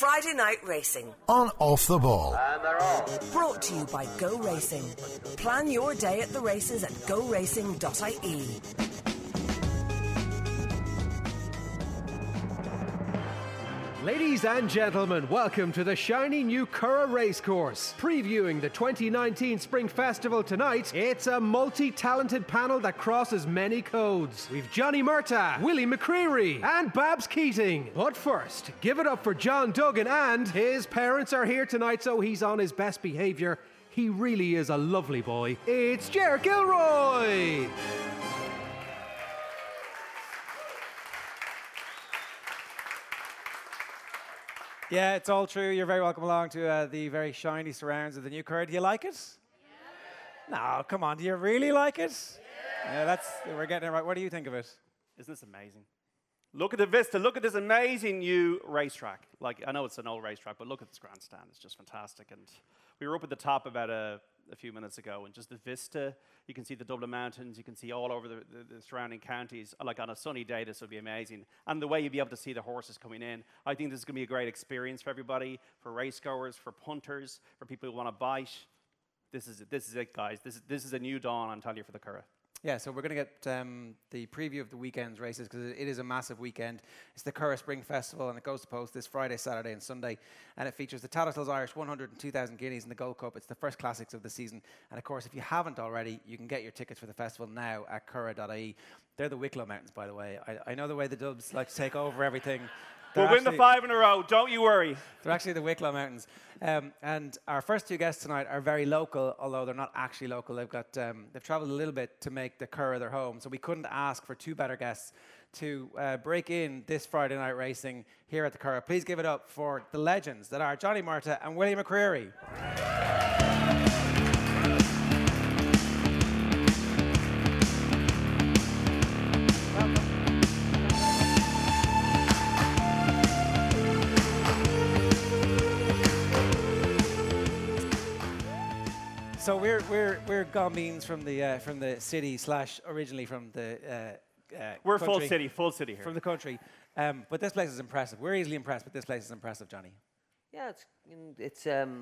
Friday Night Racing. On Off the Ball. And they're off. Brought to you by Go Racing. Plan your day at the races at goracing.ie. Ladies and gentlemen, welcome to the shiny new Curragh Racecourse. Previewing the 2019 Spring Festival tonight, it's a multi-talented panel that crosses many codes. We've Johnny Murtagh, Willie McCreary and Babs Keating. But first, give it up for John Duggan, and his parents are here tonight, so he's on his best behaviour. He really is a lovely boy. It's Ger Gilroy! Yeah, it's all true. You're very welcome along to the very shiny surrounds of the new Curragh. Do you like it? Yeah. No, come on. Do you really like it? Yeah, we're getting it right. What do you think of it? Isn't this amazing? Look at the vista. Look at this amazing new racetrack. Like, I know it's an old racetrack, but look at this grandstand. It's just fantastic. And we were up at the top about a few minutes ago, and just the vista. You can see the Dublin Mountains. You can see all over the surrounding counties. Like on a sunny day, this would be amazing. And the way you'd be able to see the horses coming in. I think this is going to be a great experience for everybody, for racegoers, for punters, for people who want to bite. This is it, guys. This is a new dawn, I'm telling you, for the Curragh. Yeah, so we're going to get the preview of the weekend's races because it is a massive weekend. It's the Curragh Spring Festival, and it goes to post this Friday, Saturday and Sunday. And it features the Tattersalls Irish 100 and 2,000 guineas in the Gold Cup. It's the first classics of the season. And of course, if you haven't already, you can get your tickets for the festival now at curragh.ie. They're the Wicklow Mountains, by the way. I know the way the Dubs like to take over everything. We'll win the 5 in a row, don't you worry. They're actually the Wicklow Mountains. And our first two guests tonight are very local, although they're not actually local. They've travelled a little bit to make the Curragh their home. So we couldn't ask for two better guests to break in this Friday night racing here at the Curragh. Please give it up for the legends that are Johnny Murtagh and Willie McCreary. So we're gone beans from the city / originally from the we're country, full city here from the country, but this place is impressive. We're easily impressed, but this place is impressive, Johnny. Yeah, it's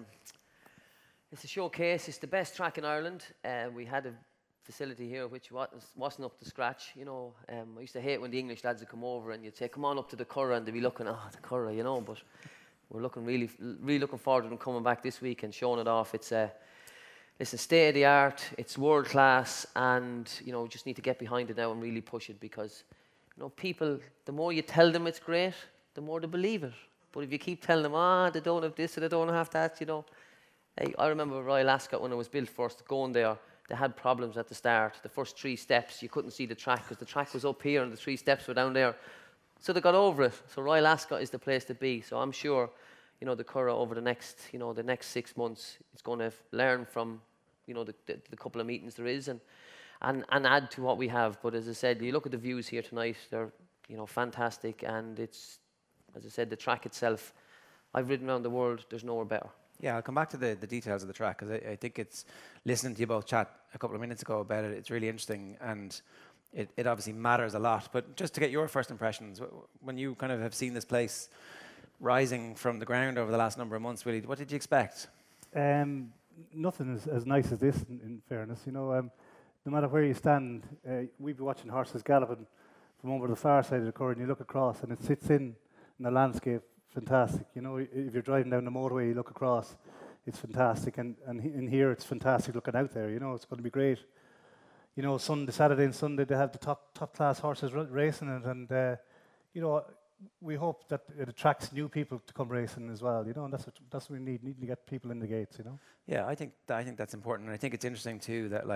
a showcase. It's the best track in Ireland. We had a facility here which wasn't up to scratch. You know, I used to hate when the English lads would come over and you'd say, "Come on up to the Curragh," and they'd be looking, "Oh, the Curragh," you know. But we're looking really looking forward to them coming back this week and showing it off. It's a state of the art. It's world class, and just need to get behind it now and really push it because, people. The more you tell them it's great, the more they believe it. But if you keep telling them, they don't have this or they don't have that, I remember Royal Ascot when it was built first, going there. They had problems at the start. The first 3 steps, you couldn't see the track because the track was up here and the 3 steps were down there. So they got over it. So Royal Ascot is the place to be. So I'm sure, the Curragh over the next 6 months is going to learn from, the couple of meetings there is and add to what we have. But as I said, you look at the views here tonight, they're, fantastic. And it's, as I said, the track itself, I've ridden around the world, there's nowhere better. Yeah, I'll come back to the details of the track because I think it's, listening to you both chat a couple of minutes ago about it, it's really interesting and it obviously matters a lot. But just to get your first impressions, when you kind of have seen this place rising from the ground over the last number of months, Willie, what did you expect? Nothing as nice as this, in fairness. No matter where you stand, we'd be watching horses galloping from over the far side of the Curragh and you look across and it sits in the landscape. Fantastic. If you're driving down the motorway, you look across, it's fantastic. And in here, it's fantastic looking out there. It's going to be great. Saturday and Sunday, they have the top class horses racing it. And, we hope that it attracts new people to come racing as well. And that's what we need. Need to get people in the gates, Yeah, I think that's important. And I think it's interesting, too, that,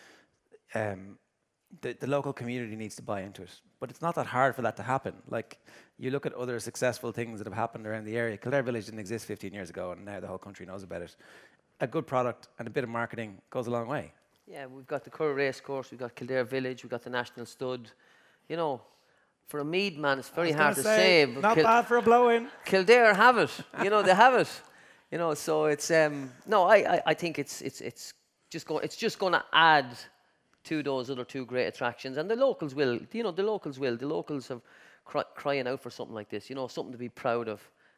the local community needs to buy into it. But it's not that hard for that to happen. Like, you look at other successful things that have happened around the area. Kildare Village didn't exist 15 years ago, and now the whole country knows about it. A good product and a bit of marketing goes a long way. Yeah, we've got the Curragh Racecourse, we've got Kildare Village, we've got the National Stud. For a Mead man, it's very hard to say. But not bad for a blow-in. Kildare have it. They have it. So it's I think it's just going to add to those other 2 great attractions, and the locals will. The locals have crying out for something like this. Something to be proud of.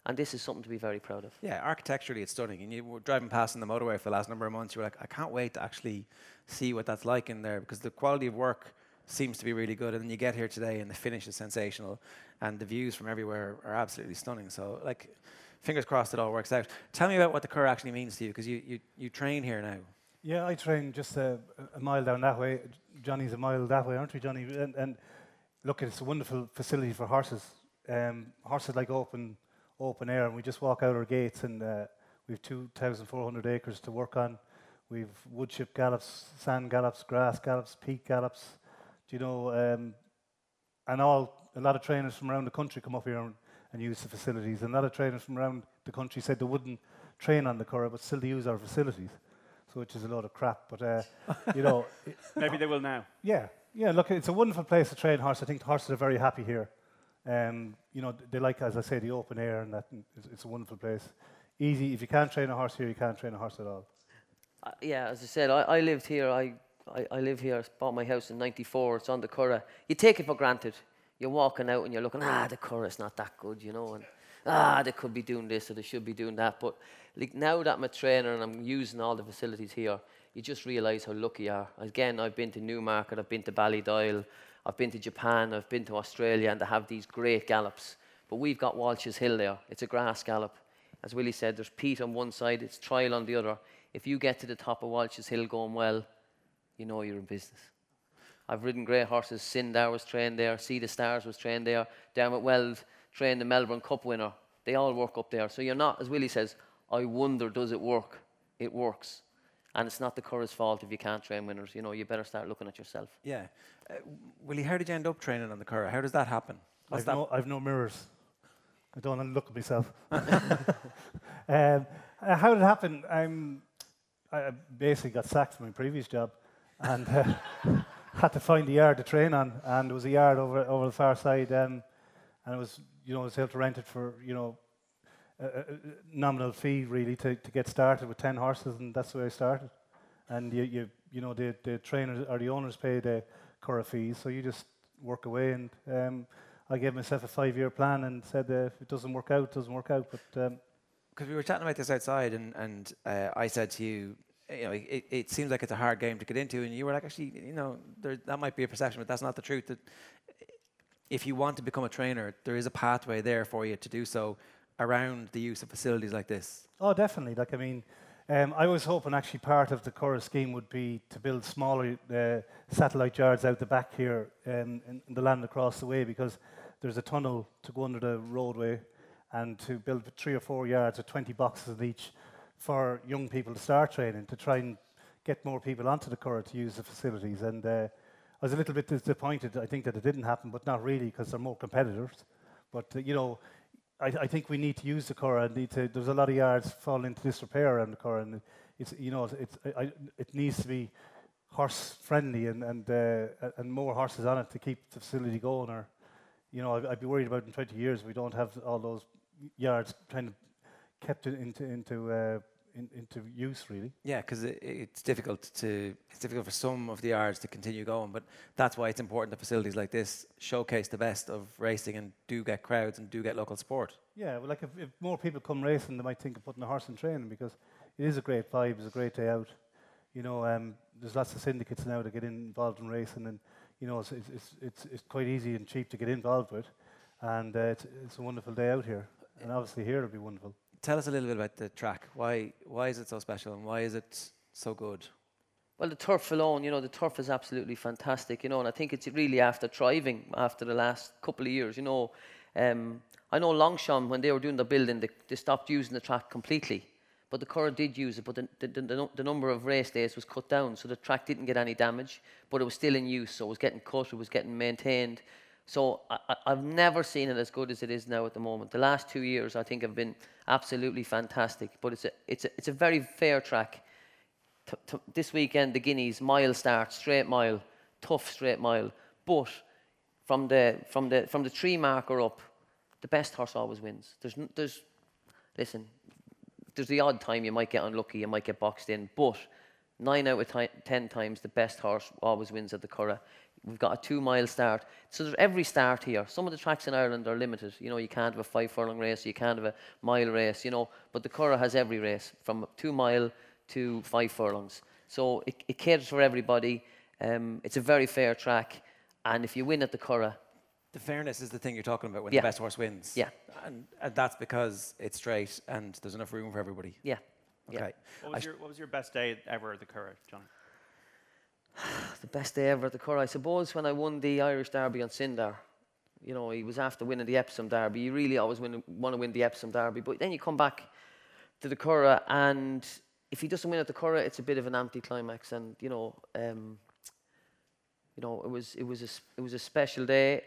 And this is something to be very proud of. Yeah, architecturally it's stunning. And you were driving past on the motorway for the last number of months, you were like, I can't wait to actually see what that's like in there, because the quality of work seems to be really good. And then you get here today and the finish is sensational and the views from everywhere are absolutely stunning. So, like, fingers crossed it all works out. Tell me about what the Curragh actually means to you, because you train here now. Yeah, I train just a mile down that way. Johnny's a mile that way, aren't we, Johnny? And look, it's a wonderful facility for horses. Horses like open air, and we just walk out our gates, and we've 2,400 acres to work on. We've wood chip gallops, sand gallops, grass gallops, peak gallops, you know, and a lot of trainers from around the country come up here and use the facilities. And a lot of trainers from around the country said they wouldn't train on the Curragh, but still they use our facilities, so which is a load of crap. But you know, Maybe they will now. Yeah. Look, it's a wonderful place to train horse. I think the horses are very happy here. You know, they like, as I say, the open air, and that. And it's a wonderful place. Easy. If you can't train a horse here, you can't train a horse at all. Yeah, as I said, I lived here. I live here. I bought my house in '94. It's on the Curragh. You take it for granted. You're walking out and you're looking, the Curragh's not that good, you know, and they could be doing this or they should be doing that. But like, now that I'm a trainer and I'm using all the facilities here, you just realise how lucky you are. Again, I've been to Newmarket, I've been to Ballydoyle, I've been to Japan, I've been to Australia, and they have these great gallops. But we've got Walsh's Hill there. It's a grass gallop. As Willie said, there's peat on one side, it's trial on the other. If you get to the top of Walsh's Hill going well, you know you're in business. I've ridden great horses. Sindar was trained there. Sea the Stars was trained there. Dermot Weld trained the Melbourne Cup winner. They all work up there. So you're not, as Willie says, I wonder, does it work? It works. And it's not the Curragh's fault if you can't train winners. You know, you better start looking at yourself. Yeah. Willie, how did you end up training on the Curragh? How does that happen? I've no mirrors. I don't want to look at myself. How did it happen? I basically got sacked from my previous job and had to find a yard to train on, and there was a yard over the far side, and it was, you know, I was able to rent it for, you know, a nominal fee really to get started with 10 horses, and that's the way I started. And you know, the trainers or the owners pay the Curragh fees, so you just work away. And I gave myself a 5-year plan and said, if it doesn't work out, it doesn't work out. But because we were chatting about this outside, and I said to you, you know, it seems like it's a hard game to get into, and you were like, actually, you know, that might be a perception, but that's not the truth. That if you want to become a trainer, there is a pathway there for you to do so around the use of facilities like this. Oh, definitely. Like, I mean, I was hoping actually part of the Curragh scheme would be to build smaller satellite yards out the back here in the land across the way, because there's a tunnel to go under the roadway, and to build 3 or 4 yards with 20 boxes in each for young people to start training, to try and get more people onto the Curragh to use the facilities. And I was a little bit disappointed, I think, that it didn't happen, but not really, because they're more competitors. But, you know, I think we need to use the Curragh. There's a lot of yards falling into disrepair around the Curragh, and it's, you know, it needs to be horse friendly and more horses on it to keep the facility going. Or, you know, I'd be worried about in 20 years we don't have all those yards kind of kept into use, really. Yeah, because it's difficult for some of the yards to continue going, but that's why it's important that facilities like this showcase the best of racing and do get crowds and do get local support. Yeah, well, like if more people come racing, they might think of putting a horse in training, because it is a great vibe, it's a great day out. You know, there's lots of syndicates now that get involved in racing, and you know, it's quite easy and cheap to get involved with, and it's a wonderful day out here, and obviously here it'll be wonderful. Tell us a little bit about the track. Why is it so special, and why is it so good? Well, the turf alone, you know, the turf is absolutely fantastic, you know, and I think it's really after thriving after the last couple of years, you know. I know Longchamp, when they were doing the building, they stopped using the track completely, but the Curragh did use it, but the number of race days was cut down, so the track didn't get any damage, but it was still in use, so it was getting cut, it was getting maintained. So I've never seen it as good as it is now at the moment. The last 2 years, I think, have been absolutely fantastic. But it's a very fair track. This weekend, the Guineas mile start, straight mile, tough straight mile. But from the 3 marker up, the best horse always wins. There's the odd time you might get unlucky, you might get boxed in, but 9 out of 10 times the best horse always wins at the Curragh. We've got a 2 mile start. So there's every start here. Some of the tracks in Ireland are limited. You know, you can't have a 5 furlong race, you can't have a mile race, you know, but the Curragh has every race from 2 mile to 5 furlongs. So it caters for everybody. It's a very fair track. And if you win at the Curragh, The fairness is the thing you're talking about when Yeah. the best horse wins. Yeah. And that's because it's straight and there's enough room for everybody. yeah. Okay. What was your best day ever at the Curragh, Johnny? The best day ever at the Curragh, I suppose, when I won the Irish Derby on Sindar. You know, he was after winning the Epsom Derby. You really always want to win the Epsom Derby. But then you come back to the Curragh, and if he doesn't win at the Curragh, it's a bit of an anticlimax. And it was a special day.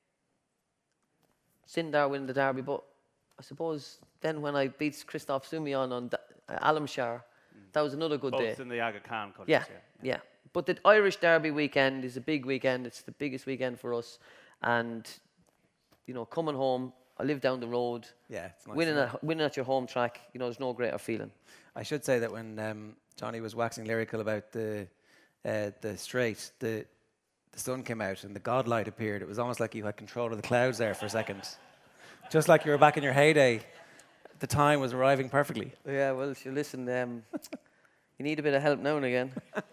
Sindar winning the Derby, but I suppose then when I beat Christoph Sumion on Alamshire, that was another good day. Both in the Aga Khan countries, Yeah. But the Irish Derby weekend is a big weekend. It's the biggest weekend for us. And, coming home, I live down the road. Yeah, it's nice. Winning at your home track, there's no greater feeling. I should say that when Johnny was waxing lyrical about the straight, the sun came out and the godlight appeared. It was almost like you had control of the clouds there for a second. Just like you were back in your heyday. The time was arriving perfectly. Yeah, well, listen, you need a bit of help now and again.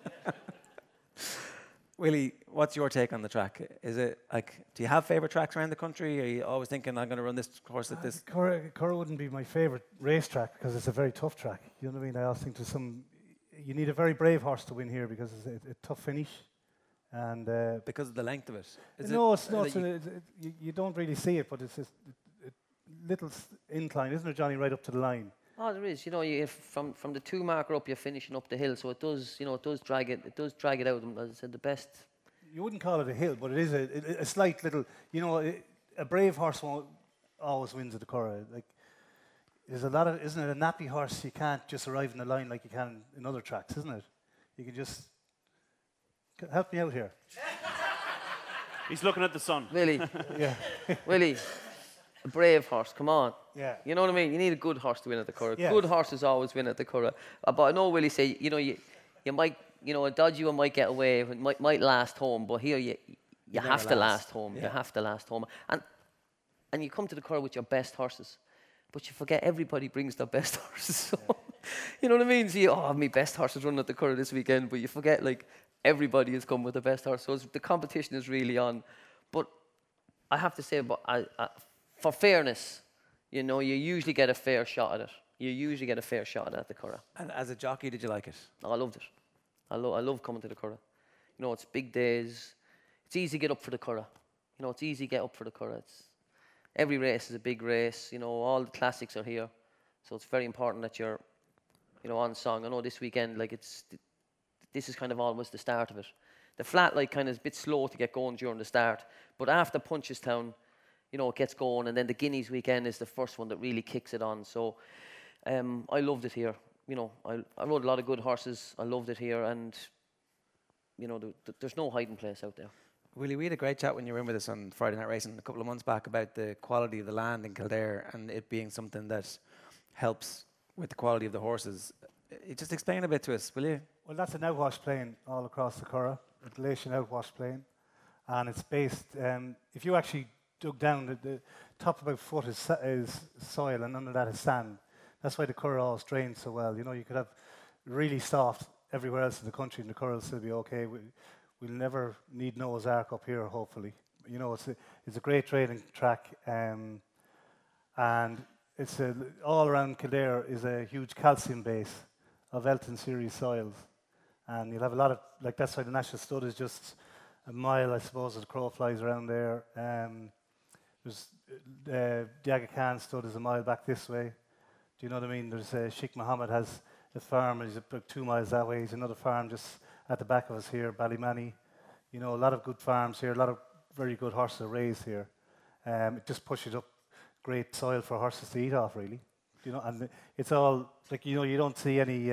Willie, what's your take on the track? Is it do you have favourite tracks around the country? Are you always thinking, I'm going to run this course at this? Curragh wouldn't be my favourite racetrack because it's a very tough track. You know what I mean? I always think you need a very brave horse to win here because it's a tough finish. And Because of the length of it? it's not. You don't really see it, but it's just a little incline, isn't it, Johnny, right up to the line? Oh, there is. From the 2 marker up, you're finishing up the hill, so it does drag it. It does drag it out. And as I said, the best. You wouldn't call it a hill, but it is a slight little. A brave horse always wins at the Curragh. Like, there's a lot of, isn't it? A nappy horse, you can't just arrive in the line like you can in other tracks, isn't it? You can just help me out here. He's looking at the sun. Willie, Yeah, Willie, a brave horse. Come on. yeah. You know what I mean? You need a good horse to win at the Curragh. Yeah. Good horses always win at the Curragh. But I know Willie say, you might, a dodgy one might get away, it might last home, but here you have to last home. Yeah. You have to last home. And you come to the Curragh with your best horses, but you forget everybody brings their best horses. So, you know what I mean? So my best horse is running at the Curragh this weekend, but you forget, everybody has come with the best horse. So the competition is really on. But I have to say, for fairness, you usually get a fair shot at it. You usually get a fair shot at it at the Curragh. And as a jockey, did you like it? I loved it. I love coming to the Curragh. It's big days. It's easy to get up for the Curragh. It's easy to get up for the Curragh. Every race is a big race. All the classics are here. So it's very important that you're, on song. I know this weekend, this is kind of almost the start of it. The flat kind of is a bit slow to get going during the start. But after Punchestown, it gets going. And then the Guineas weekend is the first one that really kicks it on. So I loved it here. I rode a lot of good horses. I loved it here. And, there's no hiding place out there. Willie, we had a great chat when you were in with us on Friday Night Racing a couple of months back about the quality of the land in Kildare and it being something that helps with the quality of the horses. Just explain a bit to us, will you? Well, that's an outwash plain all across the Curragh, a Galatian outwash plain. And it's based, if you actually dug down, the top about a foot is soil and under that is sand. That's why the Curragh always drains so well. You could have really soft everywhere else in the country and the Curragh will still be okay. We'll never need Noah's Ark up here, hopefully. It's a great training track. And it's all around Kildare is a huge calcium base of Elton series soils. And you'll have a lot of, that's why the National Stud is just a mile, I suppose, as the crow flies around there. There's the Aga Khan Stud is a mile back this way. Do you know what I mean? There's Sheikh Mohammed has a farm, he's about 2 miles that way. He's another farm just at the back of us here, Ballymanny. A lot of good farms here, a lot of very good horses are raised here. It just pushes up great soil for horses to eat off, really. And it's all, you don't see any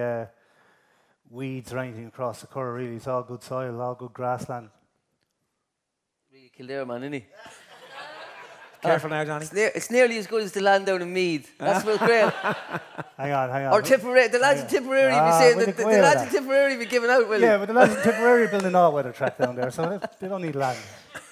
weeds or anything across the Curragh, really. It's all good soil, all good grassland. Really Kildare, man, isn't he? Careful now, Johnny. It's nearly as good as the land down in Meath. That's what's great. Hang on. Or Tipperary, the lads in Tipperary be saying that the lads in Tipperary be giving out, Willie. Yeah, but the lads in Tipperary are building an all-weather track down there, so they don't need land.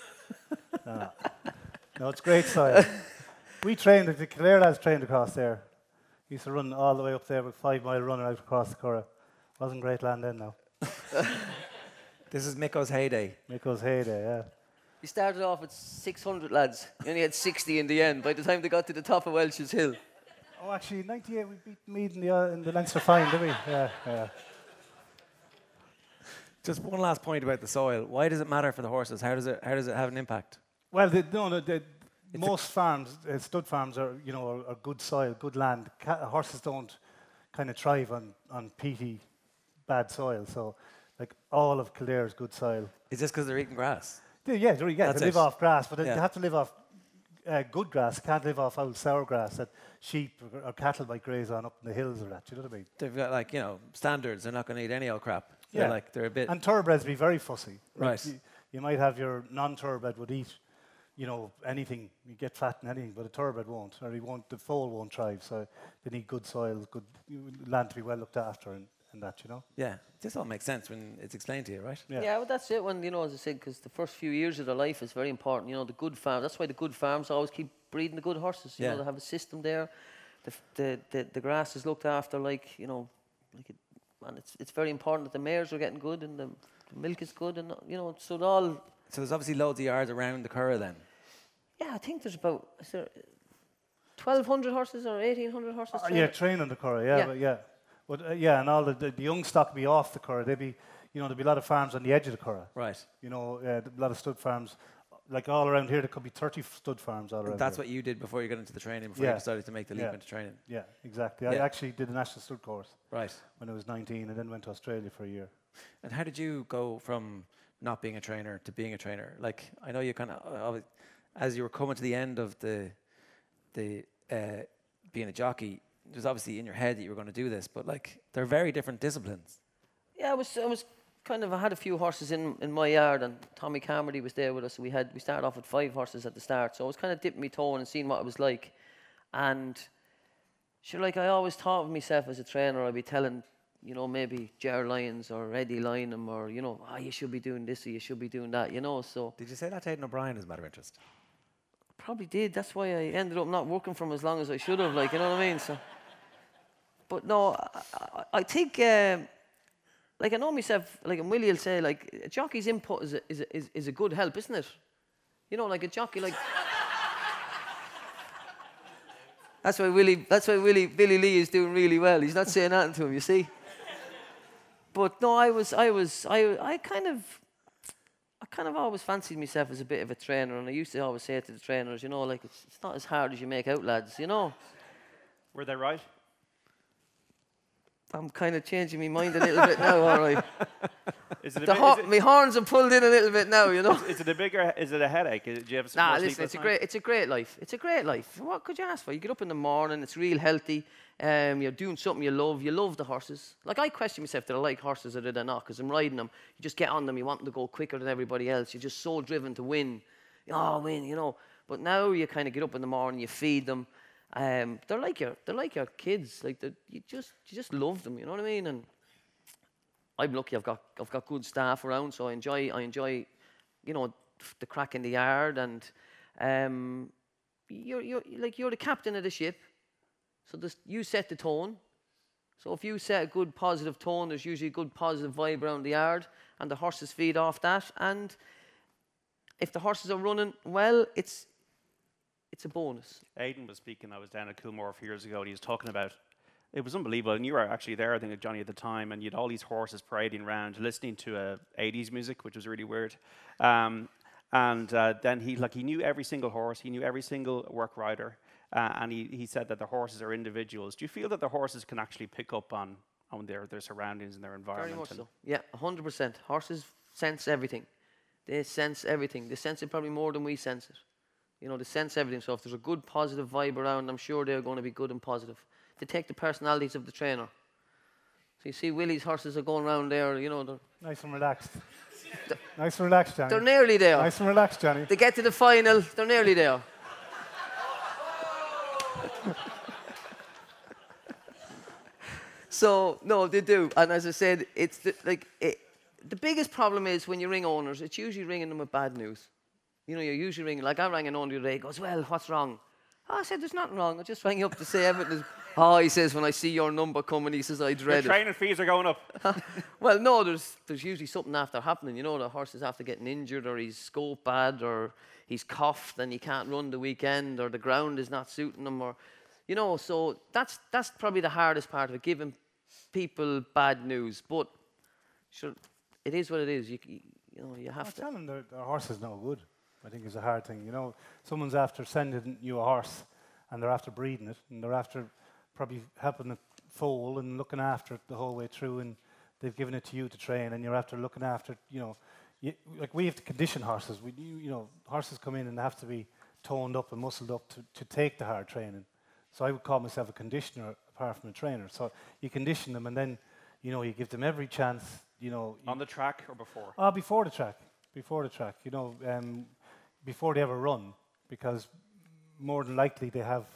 No, it's great soil. We trained, the Kildare lads trained across there. Used to run all the way up there with 5 mile run out across the Curragh. Wasn't great land then now. This is Miko's heyday. Miko's heyday, yeah. We started off with 600 lads. We only had 60 in the end. By the time they got to the top of Welsh's Hill. Oh, actually, in '98 we beat Meath in the Leinster final, did we? Yeah. Just one last point about the soil. Why does it matter for the horses? How does it have an impact? Well, most farms, stud farms, are good soil, good land. Horses don't kind of thrive on peaty, bad soil. So, like all of Kildare is good soil. Is this because they're eating grass? They live off grass, but they have to live off good grass. Can't live off old sour grass that sheep or cattle might graze on up in the hills or that. You know what I mean? They've got standards. They're not going to eat any old crap. Yeah, they're a bit. And thoroughbreds be very fussy. Right. You might have your non-thoroughbred would eat, anything. You get fat in anything, but a thoroughbred won't, or the foal won't thrive. So they need good soil, good land to be well looked after, and that. Yeah, this all makes sense when it's explained to you, right? Yeah, well, that's it. When as I said, because the first few years of their life is very important. The good farm. That's why the good farms always keep breeding the good horses. They have a system there. The grass is looked after, and it's very important that the mares are getting good and the milk is good, and so it all. So there's obviously loads of yards around the Curragh then. Yeah, I think there's about 1,200 horses or 1,800 horses. Train on the Curragh. But and all the young stock be off the Curragh. There'd be a lot of farms on the edge of the Curragh. Right. A lot of stud farms, like all around here. There could be 30 stud farms all around. That's here. what you did before you got into the training. Before you decided to make the leap into training. Yeah, exactly. I actually did a national stud course. Right. When I was 19, and then went to Australia for a year. And how did you go from not being a trainer to being a trainer? Like, I know you kind of, as you were coming to the end of the being a jockey, it was obviously in your head that you were going to do this, but they're very different disciplines. Yeah, I had a few horses in my yard, and Tommy Carmody was there with us. We started off with 5 horses at the start, so I was kind of dipping my toe in and seeing what it was like. And I always thought of myself as a trainer. I'd be telling, maybe Ger Lyons or Eddie Lynham or, you should be doing this or you should be doing that, so. Did you say that to Aidan O'Brien as a matter of interest? Probably did. That's why I ended up not working for him as long as I should have, you know what I mean? So. But no, I think, I know myself, and Willie will say, a jockey's input is a good help, isn't it? A jockey, That's why Billy Lee is doing really well. He's not saying nothing to him, you see. But no, I kind of always fancied myself as a bit of a trainer, and I used to always say to the trainers, it's not as hard as you make out, lads, Were they right? I'm kind of changing my mind a little bit now, all right. My horns are pulled in a little bit now, Is it a headache? Do you have Nah, listen, it's a great life. It's a great life. What could you ask for? You get up in the morning, it's real healthy. You're doing something you love. You love the horses. I question myself, did I like horses or did I not? Because I'm riding them. You just get on them. You want them to go quicker than everybody else. You're just so driven to win. Win, But now you kind of get up in the morning, you feed them. They're like your kids. You just love them. You know what I mean? And I'm lucky. I've got good staff around, so I enjoy, the crack in the yard. And you're the captain of the ship. So you set the tone. So if you set a good positive tone, there's usually a good positive vibe around the yard, and the horses feed off that. And if the horses are running well, it's a bonus. Aidan was speaking. I was down at Coolmore a few years ago, and he was talking about. It was unbelievable, and you were actually there, I think, Johnny, at the time, and you had all these horses parading around, listening to 80s music, which was really weird. And then he knew every single horse, he knew every single work rider. And he said that the horses are individuals. Do you feel that the horses can actually pick up on their surroundings and their environment? Very much so. Yeah, 100%. Horses sense everything. They sense everything. They sense it probably more than we sense it. They sense everything. So if there's a good, positive vibe around, I'm sure they're going to be good and positive. They take the personalities of the trainer. So you see Willie's horses are going around there, they're... Nice and relaxed. Nice and relaxed, Johnny. They're nearly there. Nice and relaxed, Johnny. They get to the final, they're nearly there. So no, they do. And as I said, it's the biggest problem is when you ring owners, it's usually ringing them with bad news. You know, you're usually ringing, like I rang an owner the other day, he goes, well, what's wrong? Oh, I said, there's nothing wrong. I just rang you up to say everything is... Oh, he says, when I see your number coming, he says, I dread The training fees are going up. Well, no, there's usually something after happening. You know, the horse is after getting injured, or he's scoped bad, or he's coughed and he can't run the weekend, or the ground is not suiting him, or... You know, so that's probably the hardest part of it, giving people bad news. But, sure, it is what it is. You know, you have to... Telling their horse is no good, I think, is a hard thing. You know, someone's after sending you a horse and they're after breeding it and they're after probably helping it foal and looking after it the whole way through, and they've given it to you to train and you're after looking after it, you know. Like we have to condition horses. You know, horses come in and they have to be toned up and muscled up to take the hard training. So I would call myself a conditioner apart from a trainer. So you condition them and then, you know, you give them every chance, you know. On the track or before? Before the track. Before the track, you know, before they ever run, because more than likely they have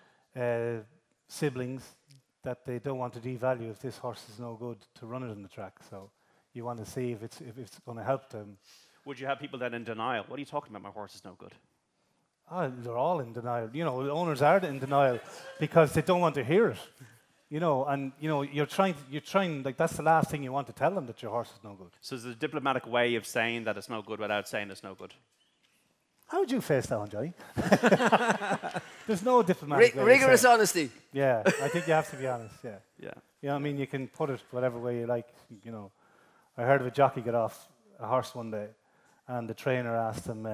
siblings that they don't want to devalue if this horse is no good to run it on the track. So you want to see if it's going to help them. Would you have people then in denial? What are you talking about? My horse is no good. They're all in denial. You know, the owners are in denial because they don't want to hear it. You know, and you know, you're trying, like that's the last thing you want to tell them, that your horse is no good. So there's a diplomatic way of saying that it's no good without saying it's no good. How would you face that one, Johnny? There's no diplomatic way. Rigorous honesty. Yeah, I think you have to be honest, yeah. Yeah. You know, I mean, you can put it whatever way you like, you know. I heard of a jockey get off a horse one day, and the trainer asked him,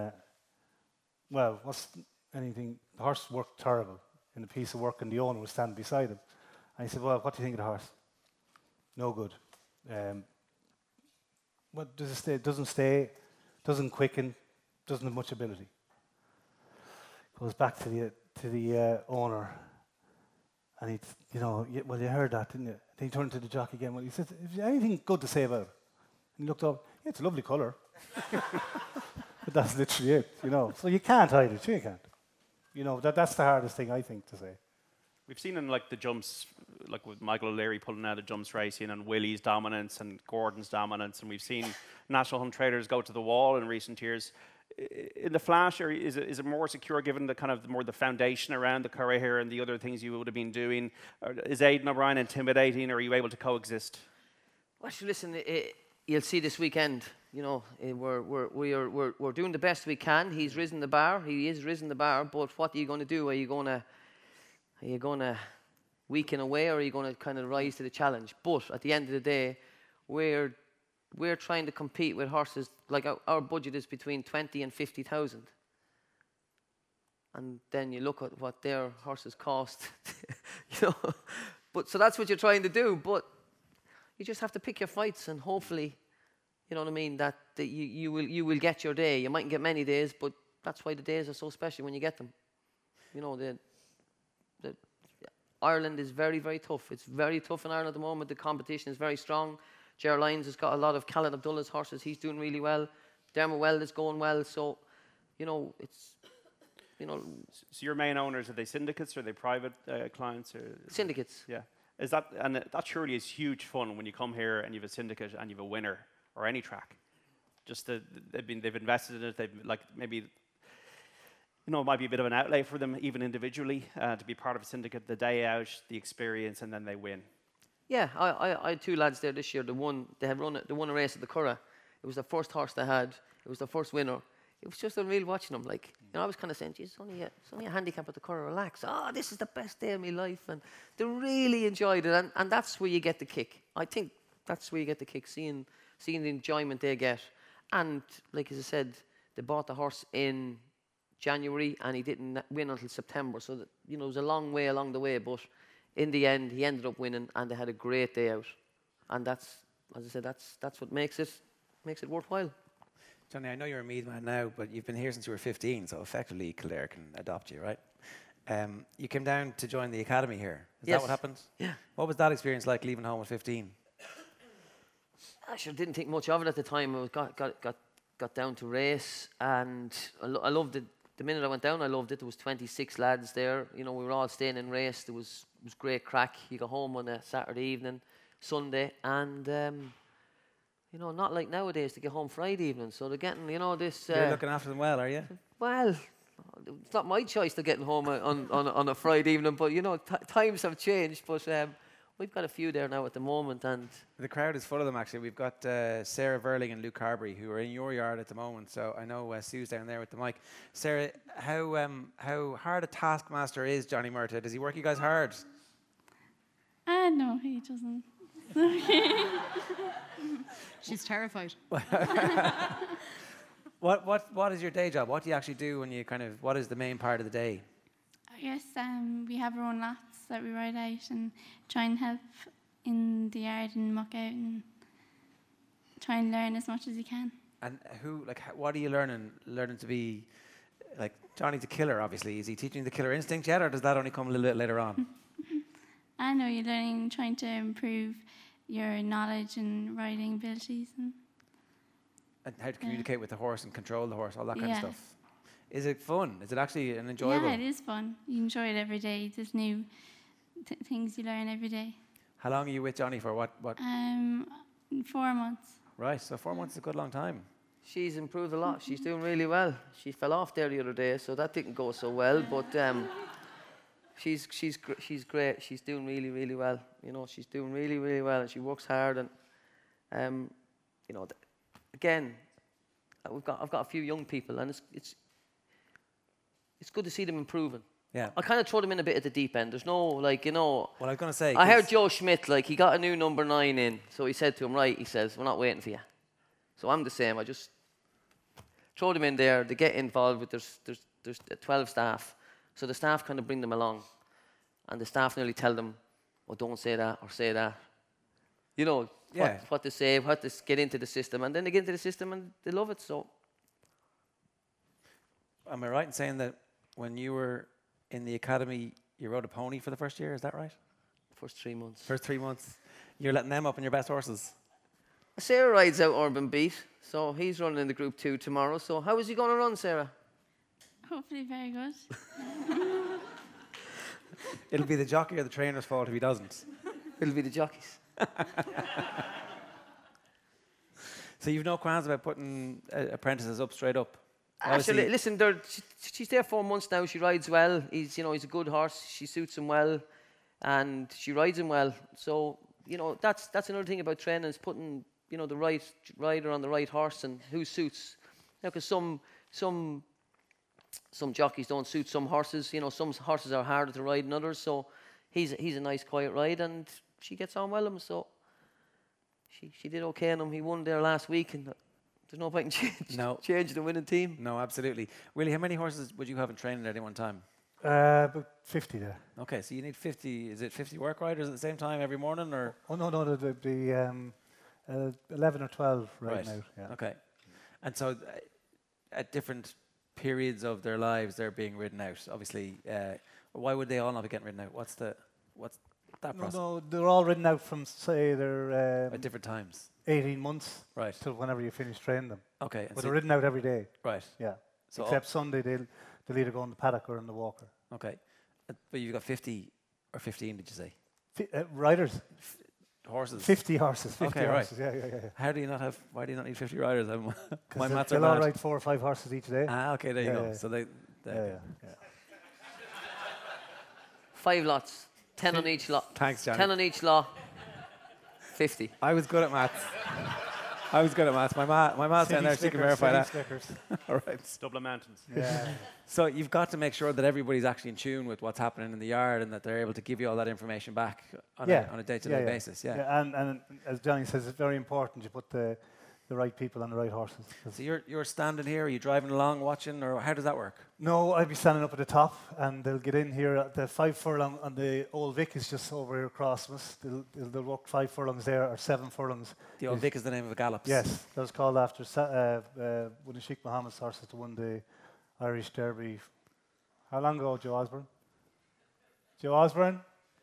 well, what's anything? The horse worked terrible in a piece of work, and the owner was standing beside him. And he said, well, what do you think of the horse? No good. What does it stay? Doesn't stay, doesn't quicken, doesn't have much ability. Goes back to the owner, and he'd, you know, well, you heard that, didn't you? Then he turned to the jockey again. Well, he said, is there anything good to say about it? And he looked up. Yeah, it's a lovely colour. But that's literally it, you know. So you can't hide it. You can't. You know, that's the hardest thing, I think, to say. We've seen in like the jumps, like with Michael O'Leary pulling out of jumps racing, and Willie's dominance and Gordon's dominance, and we've seen National Hunt Traders go to the wall in recent years. In the flash, or is it more secure given the kind of more the foundation around the Curragh here and the other things you would have been doing? Or is Aidan O'Brien intimidating, or are you able to coexist? Well, listen, you'll see this weekend. You know, we're doing the best we can. He's risen the bar. He is risen the bar. But what are you going to do? Are you going to weaken away, or are you going to kind of rise to the challenge? But at the end of the day, we're trying to compete with horses. Like our budget is between 20 and 50,000, and then you look at what their horses cost. You know, but so that's what you're trying to do. But you just have to pick your fights, and hopefully, you know what I mean, that you will get your day. You mightn't get many days, but that's why the days are so special when you get them. You know, Ireland is very, very tough. It's very tough in Ireland at the moment. The competition is very strong. Ger Lyons has got a lot of Callan Abdullah's horses. He's doing really well. Dermot Weld is going well. So, you know, it's, you know. So your main owners, are they syndicates or are they private clients? Or syndicates. Yeah. Is that, and that surely is huge fun when you come here and you have a syndicate and you have a winner or any track. Just they've invested in it. They've like maybe, you know, it might be a bit of an outlay for them even individually to be part of a syndicate, the day out, the experience, and then they win. Yeah, I had two lads there this year. They won a race at the Curragh. It was the first horse they had. It was the first winner. It was just unreal watching them. Like, you know, I was kind of saying, geez, it's only a handicap at the Curragh, relax. Oh, this is the best day of my life. And they really enjoyed it. And that's where you get the kick. I think that's where you get the kick, seeing the enjoyment they get. And, like as I said, they bought the horse in January and he didn't win until September. So, that, you know, it was a long way along the way. But in the end, he ended up winning and they had a great day out. And that's, as I said, that's what makes it worthwhile. Johnny, I know you're a Meath man now, but you've been here since you were 15, so effectively Kildare can adopt you, right? You came down to join the academy here. Is that what happened? Yeah. What was that experience like, leaving home at 15? I sure didn't think much of it at the time. I got down to race, and I loved the minute I went down, I loved it. There was 26 lads there. You know, we were all staying in race. It was great crack. You go home on a Saturday evening, Sunday, and you know, not like nowadays to get home Friday evening. So they're getting, you know, this. You're looking after them well, are you? Well, it's not my choice to getting home on a Friday evening, but you know, times have changed. But we've got a few there now at the moment, and The crowd is full of them, actually. We've got Sarah Verling and Luke Carberry, who are in your yard at the moment. So I know Sue's down there with the mic. Sarah, how hard a taskmaster is Johnny Murtagh? Does he work you guys hard? No, he doesn't. She's terrified. What is your day job? What do you actually do when you what is the main part of the day? I guess we have our own lots that we ride out and try and help in the yard and muck out and try and learn as much as you can. And what are you learning? Learning to be, like, Johnny's a killer, obviously. Is he teaching the killer instinct yet, or does that only come a little bit later on? I know you're learning, trying to improve your knowledge and riding abilities. And how to communicate with the horse and control the horse, all that kind of Yeah. stuff. Is it fun? Is it actually an enjoyable? Yeah, it is fun. You enjoy it every day. There's new things you learn every day. How long are you with Johnny for? What? 4 months. Right, so 4 months is a good long time. she's improved a lot. She's doing really well. She fell off there the other day, so that didn't go so well. But she's great. She's doing really, really well. You know, she's doing really, really well, and she works hard. And you know, again, I've got a few young people, and it's good to see them improving. Yeah. I kind of throw them in a bit at the deep end. There's no, like, you know. Well, I was going to say. I heard Joe Schmidt, like, he got a new number 9 in. So he said to him, right, he says, we're not waiting for you. So I'm the same. I just throw them in there. They get involved with, there's 12 staff. So the staff kind of bring them along. And the staff nearly tell them, oh, don't say that or say that. You know, Yeah. what to say, what to get into the system. And then they get into the system and they love it, so. Am I right in saying that when you were in the academy, you rode a pony for the first year? Is that right? First 3 months. First 3 months. You're letting them up on your best horses. Sarah rides out Urban Beat, so he's running in the Group 2 tomorrow. So how is he going to run, Sarah? Hopefully very good. It'll be the jockey or the trainer's fault if he doesn't. It'll be the jockeys. So you've no qualms about putting apprentices up straight up? Actually, listen, she's there 4 months now. She rides well. He's a good horse. She suits him well, and she rides him well. So, you know, that's another thing about training, is putting, you know, the right rider on the right horse and who suits. Because some jockeys don't suit some horses. You know, some horses are harder to ride than others. So he's a nice, quiet ride, and she gets on well with him. So she did okay on him. He won there last week, and there's no point in changing the winning team. No, absolutely. Willie, how many horses would you have in training at any one time? About 50 there. Okay, so you need 50. Is it 50 work riders at the same time every morning, or? Oh, no, the 11 or 12 right now. Yeah. Okay. And so at different periods of their lives, they're being ridden out. Obviously, why would they all not be getting ridden out? What's that process? No, they're all ridden out from, say, they're At different times. 18 months Right. till whenever you finish training them. Okay. But they're ridden out every day. Right. Yeah. So Except Sunday, they'll either go in the paddock or in the walker. Okay. But you've got 50 or 15, did you say? Riders. Horses. 50 horses. 50 Okay, right. horses. Yeah. Why do you not need 50 riders? My maths are they'll all bad. ride 4 or 5 horses each day. Ah, okay, there you go. Yeah. So they Yeah. 5 lots, 10 on each lot. Thanks, Johnny. 10 on each lot. 50. I was good at maths. My maths down there, she can verify that. All right. Dublin Mountains. Yeah. So you've got to make sure that everybody's actually in tune with what's happening in the yard, and that they're able to give you all that information back on a day-to-day basis. Yeah. And as Johnny says, it's very important you put the right people on the right horses. So you're standing here, are you driving along, watching, or how does that work? No, I'd be standing up at the top, and they'll get in here. At the 5 furlong on the Old Vic is just over here across from us. They'll walk 5 furlongs there, or 7 furlongs. The Old Vic is the name of a gallops. Yes, that was called after one of Sheikh Mohammed's horses that won the Irish Derby. How long ago, Joe Osborne? Joe Osborne?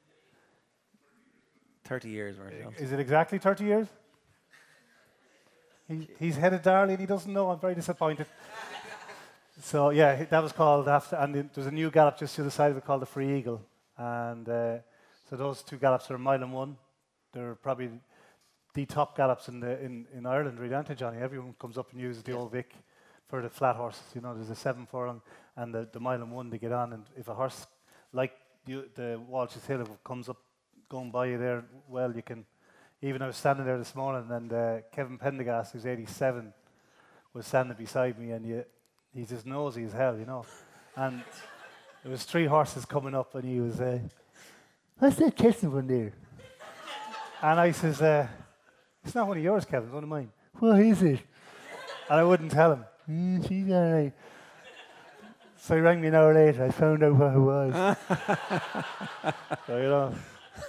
30 years, or so. Is it exactly 30 years? He's headed Darley and he doesn't know. I'm very disappointed. So yeah, that was called after, and there's a new gallop just to the side of it called the Free Eagle, and so those 2 gallops are a mile and 1. They're probably the top gallops in Ireland, really, aren't they, Johnny? Everyone comes up and uses the Old Vic for the flat horses. You know, there's a 7 furlong and the mile and 1 they get on, and if a horse like the Walsh's Hill comes up going by you there, well, you can. Even I was standing there this morning, and Kevin Pendergast, who's 87, was standing beside me, and he's just nosy as hell, you know. And there was 3 horses coming up, and he was, what's that kissing one there? And I says, it's not one of yours, Kevin, it's one of mine. What is it? And I wouldn't tell him. She's all right. So he rang me an hour later. I found out what it was. So,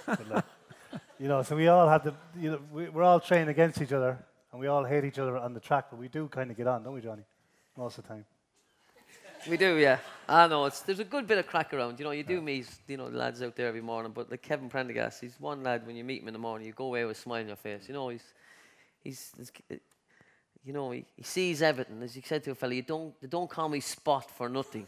you know, so we all had the, you know, we're all trained against each other, and we all hate each other on the track, but we do kind of get on, don't we, Johnny? Most of the time. We do, yeah. I know, there's a good bit of crack around. You know, you do meet, you know, the lads out there every morning, but like Kevin Prendergast, he's one lad, when you meet him in the morning, you go away with a smile on your face. You know, he's you know, he sees everything. As he said to a fella, don't call me Spot for nothing.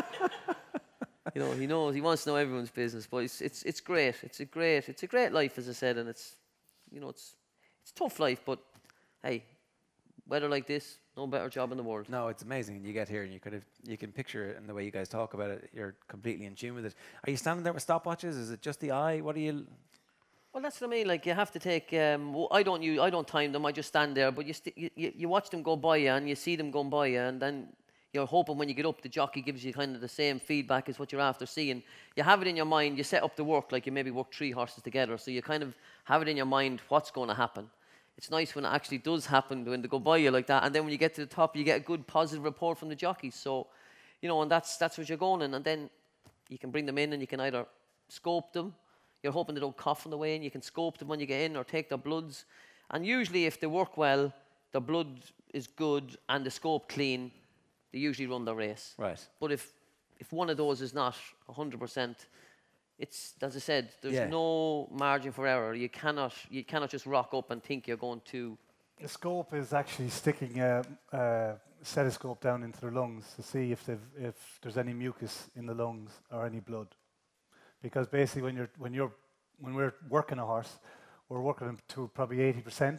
You know, he knows, he wants to know everyone's business, but it's great. It's a great life, as I said, and it's, you know, it's tough life, but hey, weather like this, no better job in the world. No, it's amazing. You get here and you can picture it, and the way you guys talk about it, you're completely in tune with it. Are you standing there with stopwatches? Is it just the eye? What do you? Well, that's what I mean. Like, you have to take. I don't time them. I just stand there. But you watch them go by you, and you see them going by you, and then you're hoping when you get up, the jockey gives you kind of the same feedback as what you're after seeing. You have it in your mind. You set up the work like you maybe work 3 horses together, so you kind of have it in your mind what's going to happen. It's nice when it actually does happen, when they go by you like that, and then when you get to the top, you get a good positive report from the jockeys. So, you know, and that's what you're going in, and then you can bring them in, and you can either scope them. You're hoping they don't cough on the way in. You can scope them when you get in, or take their bloods. And usually, if they work well, the blood is good and the scope clean, they usually run the race. Right. But if one of those is not 100%, it's, as I said, there's no margin for error. You cannot just rock up and think you're going to. The scope is actually sticking a stethoscope down into their lungs to see if there's any mucus in the lungs or any blood. Because basically, when we're working a horse, we're working them to probably 80%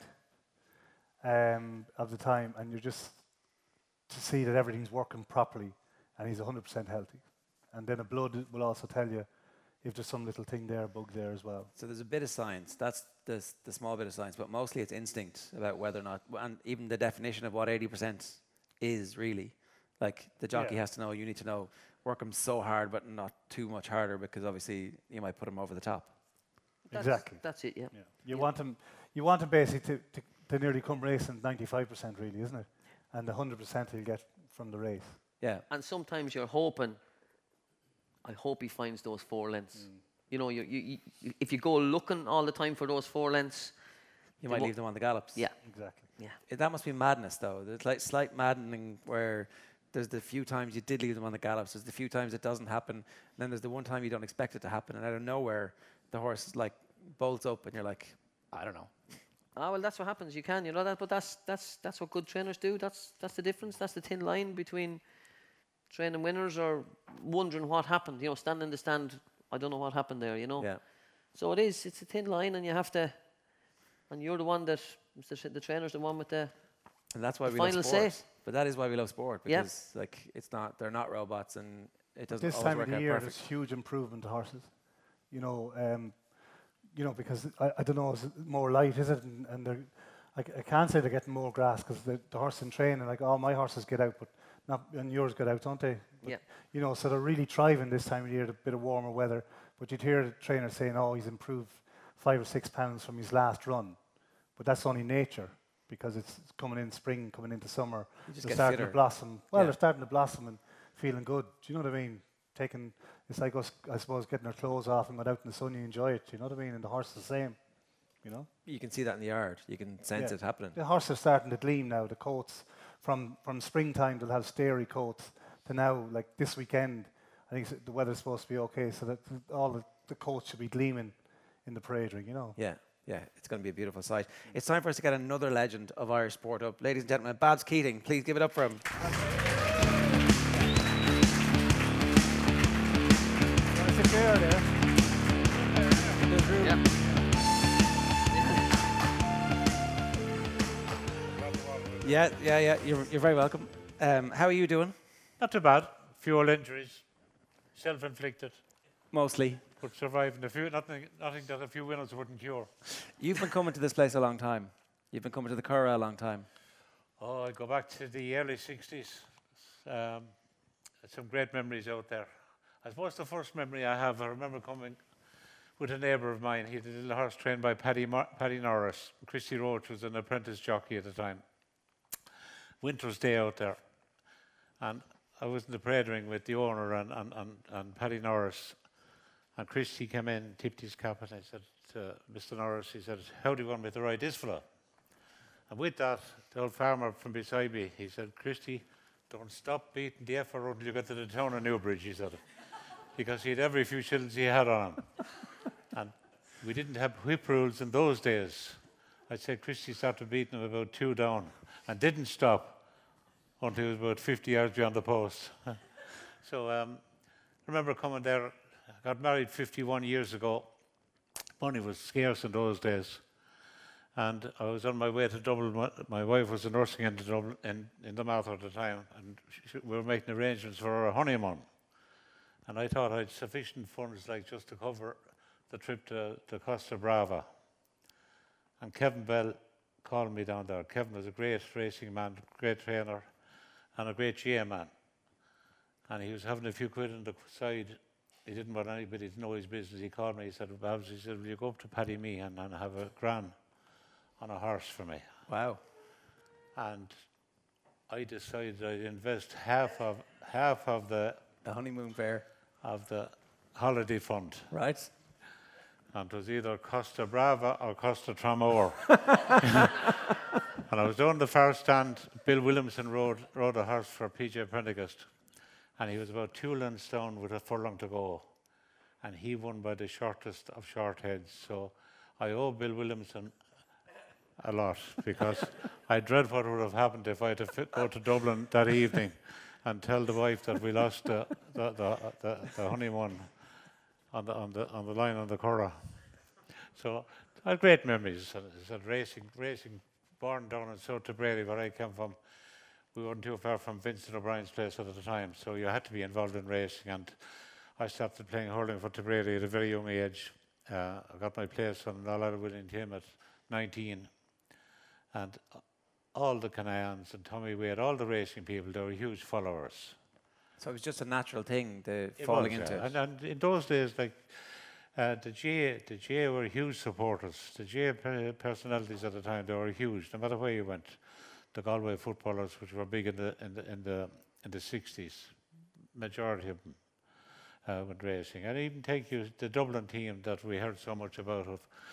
of the time, and you're just to see that everything's working properly, and he's 100% healthy. And then a blood will also tell you if there's some little thing there, bug there as well. So there's a bit of science. That's the small bit of science, but mostly it's instinct about whether or not, and even the definition of what 80% is really. Like, the jockey has to know, you need to know, work him so hard, but not too much harder, because obviously you might put him over the top. Exactly. That's it, yeah. You want him basically to nearly come racing 95%, really, isn't it? And the 100% he'll get from the race. Yeah. And sometimes you're hoping, I hope he finds those 4 lengths. You know, you if you go looking all the time for those 4 lengths, you might leave them on the gallops. Yeah. Exactly. Yeah. That must be madness, though. There's like slight maddening where there's the few times you did leave them on the gallops, there's the few times it doesn't happen, and then there's the one time you don't expect it to happen, and out of nowhere, the horse like bolts up, and you're like, I don't know. Ah, well, that's what happens. You can, you know that, but that's what good trainers do. That's the difference. That's the thin line between training winners or wondering what happened. You know, standing in the stand, I don't know what happened there. You know. Yeah. So it's a thin line, and you have to. And you're the one that the trainer's the one with the. And that's why we final love sport. say. But that is why we love sport, because like they're not robots, and it doesn't this always time work of the out year, perfect. there's huge improvement to horses. You know, because I don't know, is it more light, is it? And I can't say they're getting more grass, because the horse in training, like all my horses get out, but not, and yours get out, don't they? But, yeah. You know, so they're really thriving this time of year, a bit of warmer weather. But you'd hear the trainer saying, "Oh, he's improved 5 or 6 pounds from his last run," but that's only nature, because it's coming in spring, coming into summer. They're starting to blossom. Well, they're starting to blossom and feeling good. Do you know what I mean? It's like us, I suppose, getting our clothes off and going out in the sun, you enjoy it. You know what I mean? And the horse is the same. You know? You can see that in the yard. You can sense it happening. The horses are starting to gleam now. The coats from springtime, they'll have starey coats, to now, like this weekend, I think the weather's supposed to be okay, so that all the coats should be gleaming in the parade ring, you know? Yeah, it's going to be a beautiful sight. It's time for us to get another legend of Irish sport up. Ladies and gentlemen, Babs Keating, please give it up for him. There it is. Yeah. Yeah. You're very welcome. How are you doing? Not too bad. Few old injuries, self-inflicted, Mostly. but surviving a few. Nothing that a few winners wouldn't cure. You've been coming to this place a long time. You've been coming to the Curragh a long time. Oh, I go back to the early '60s. Some great memories out there. I suppose the first memory I have, I remember coming with a neighbour of mine. He had a little horse trained by Paddy Norris. Christy Roach was an apprentice jockey at the time. Winter's day out there. And I was in the parade ring with the owner and Paddy Norris. And Christy came in, tipped his cap, and I said to Mr. Norris, he said, "How do you want me to ride this fella?" And with that, the old farmer from beside me, he said, "Christy, don't stop beating the effort until you get to the town of Newbridge," he said. Because he had every few shillings he had on him. And we didn't have whip rules in those days. I'd say Christy started beating him about 2 down and didn't stop until he was about 50 yards beyond the post. So I remember coming there. I got married 51 years ago. Money was scarce in those days. And I was on my way to Dublin. My wife was nursing in Dublin, in the Mater at the time, and we were making arrangements for our honeymoon. And I thought I had sufficient funds, like just to cover the trip to Costa Brava. And Kevin Bell called me down there. Kevin was a great racing man, great trainer, and a great GA man. And he was having a few quid on the side. He didn't want anybody to know his business. He called me. He said, "Babs," he said, "will you go up to Paddy Meehan and have a gran on a horse for me?" Wow. And I decided I'd invest half of the honeymoon fare of the holiday fund. Right. And it was either Costa Brava or Costa Tramore. And I was down the far stand. Bill Williamson rode a horse for PJ Prendergast. And he was about 2 lengths down with a furlong to go. And he won by the shortest of short heads. So I owe Bill Williamson a lot, because I dread what would have happened if I had to go to Dublin that evening and tell the wife that we lost the honeymoon on the line on the Curragh. So I had great memories. I said racing, born down in South Tipperary, where I came from. We weren't too far from Vincent O'Brien's place at the time, so you had to be involved in racing. And I started playing hurling for Tipperary at a very young age. I got my place on All Ireland winning team at 19. And all the Canans and Tommy Wade, all the racing people, they were huge followers. So it was just a natural thing, falling into it. And in those days, like the GA were huge supporters. The GA personalities at the time, they were huge, no matter where you went. The Galway footballers, which were big in the 60s, majority of them went racing. And even take you the Dublin team that we heard so much about.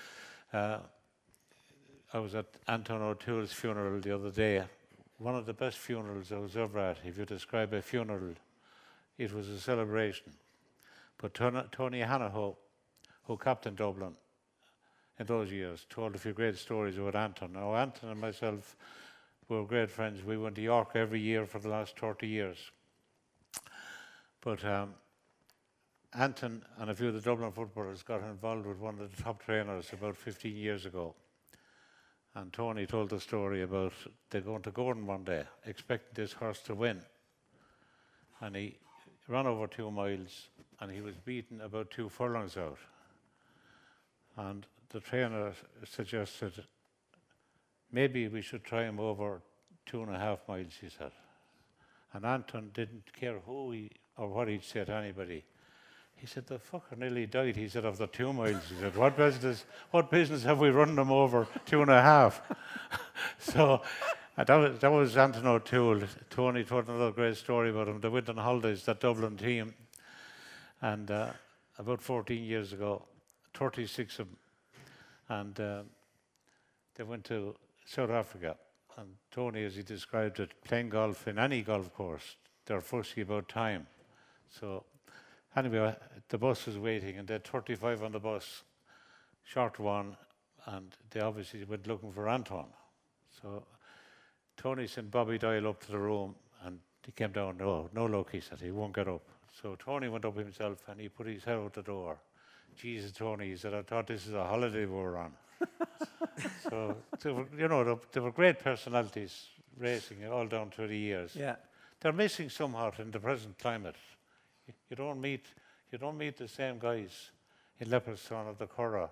I was at Anton O'Toole's funeral the other day. One of the best funerals I was ever at. If you describe a funeral, it was a celebration. But Tony Hanaho, who captained Dublin in those years, told a few great stories about Anton. Now, Anton and myself were great friends. We went to York every year for the last 30 years. But Anton and a few of the Dublin footballers got involved with one of the top trainers about 15 years ago. And Tony told the story about they going to Gordon one day, expecting this horse to win. And he ran over 2 miles, and he was beaten about 2 furlongs out. And the trainer suggested, maybe we should try him over 2.5 miles, he said. And Anton didn't care who or what he'd say to anybody. He said, "The fucker nearly died," he said, "after 2 miles." He said, what business have we run them over 2.5? So that was Anton O'Toole. Tony told another great story about him. They went on holidays, that Dublin team. And about 14 years ago, 36 of them. And they went to South Africa. And Tony, as he described it, playing golf in any golf course, they're fussy about time. So anyway, the bus was waiting, and they had 35 on the bus, short one, and they obviously went looking for Anton. So Tony sent Bobby Doyle up to the room, and he came down. No luck, he said. He won't get up. So Tony went up himself and he put his head out the door. Jesus, Tony, he said, I thought this is a holiday we were on. So, they were great personalities racing all down through the years. Yeah. They're missing somewhat in the present climate. You don't meet the same guys in Leopardstown or the Curragh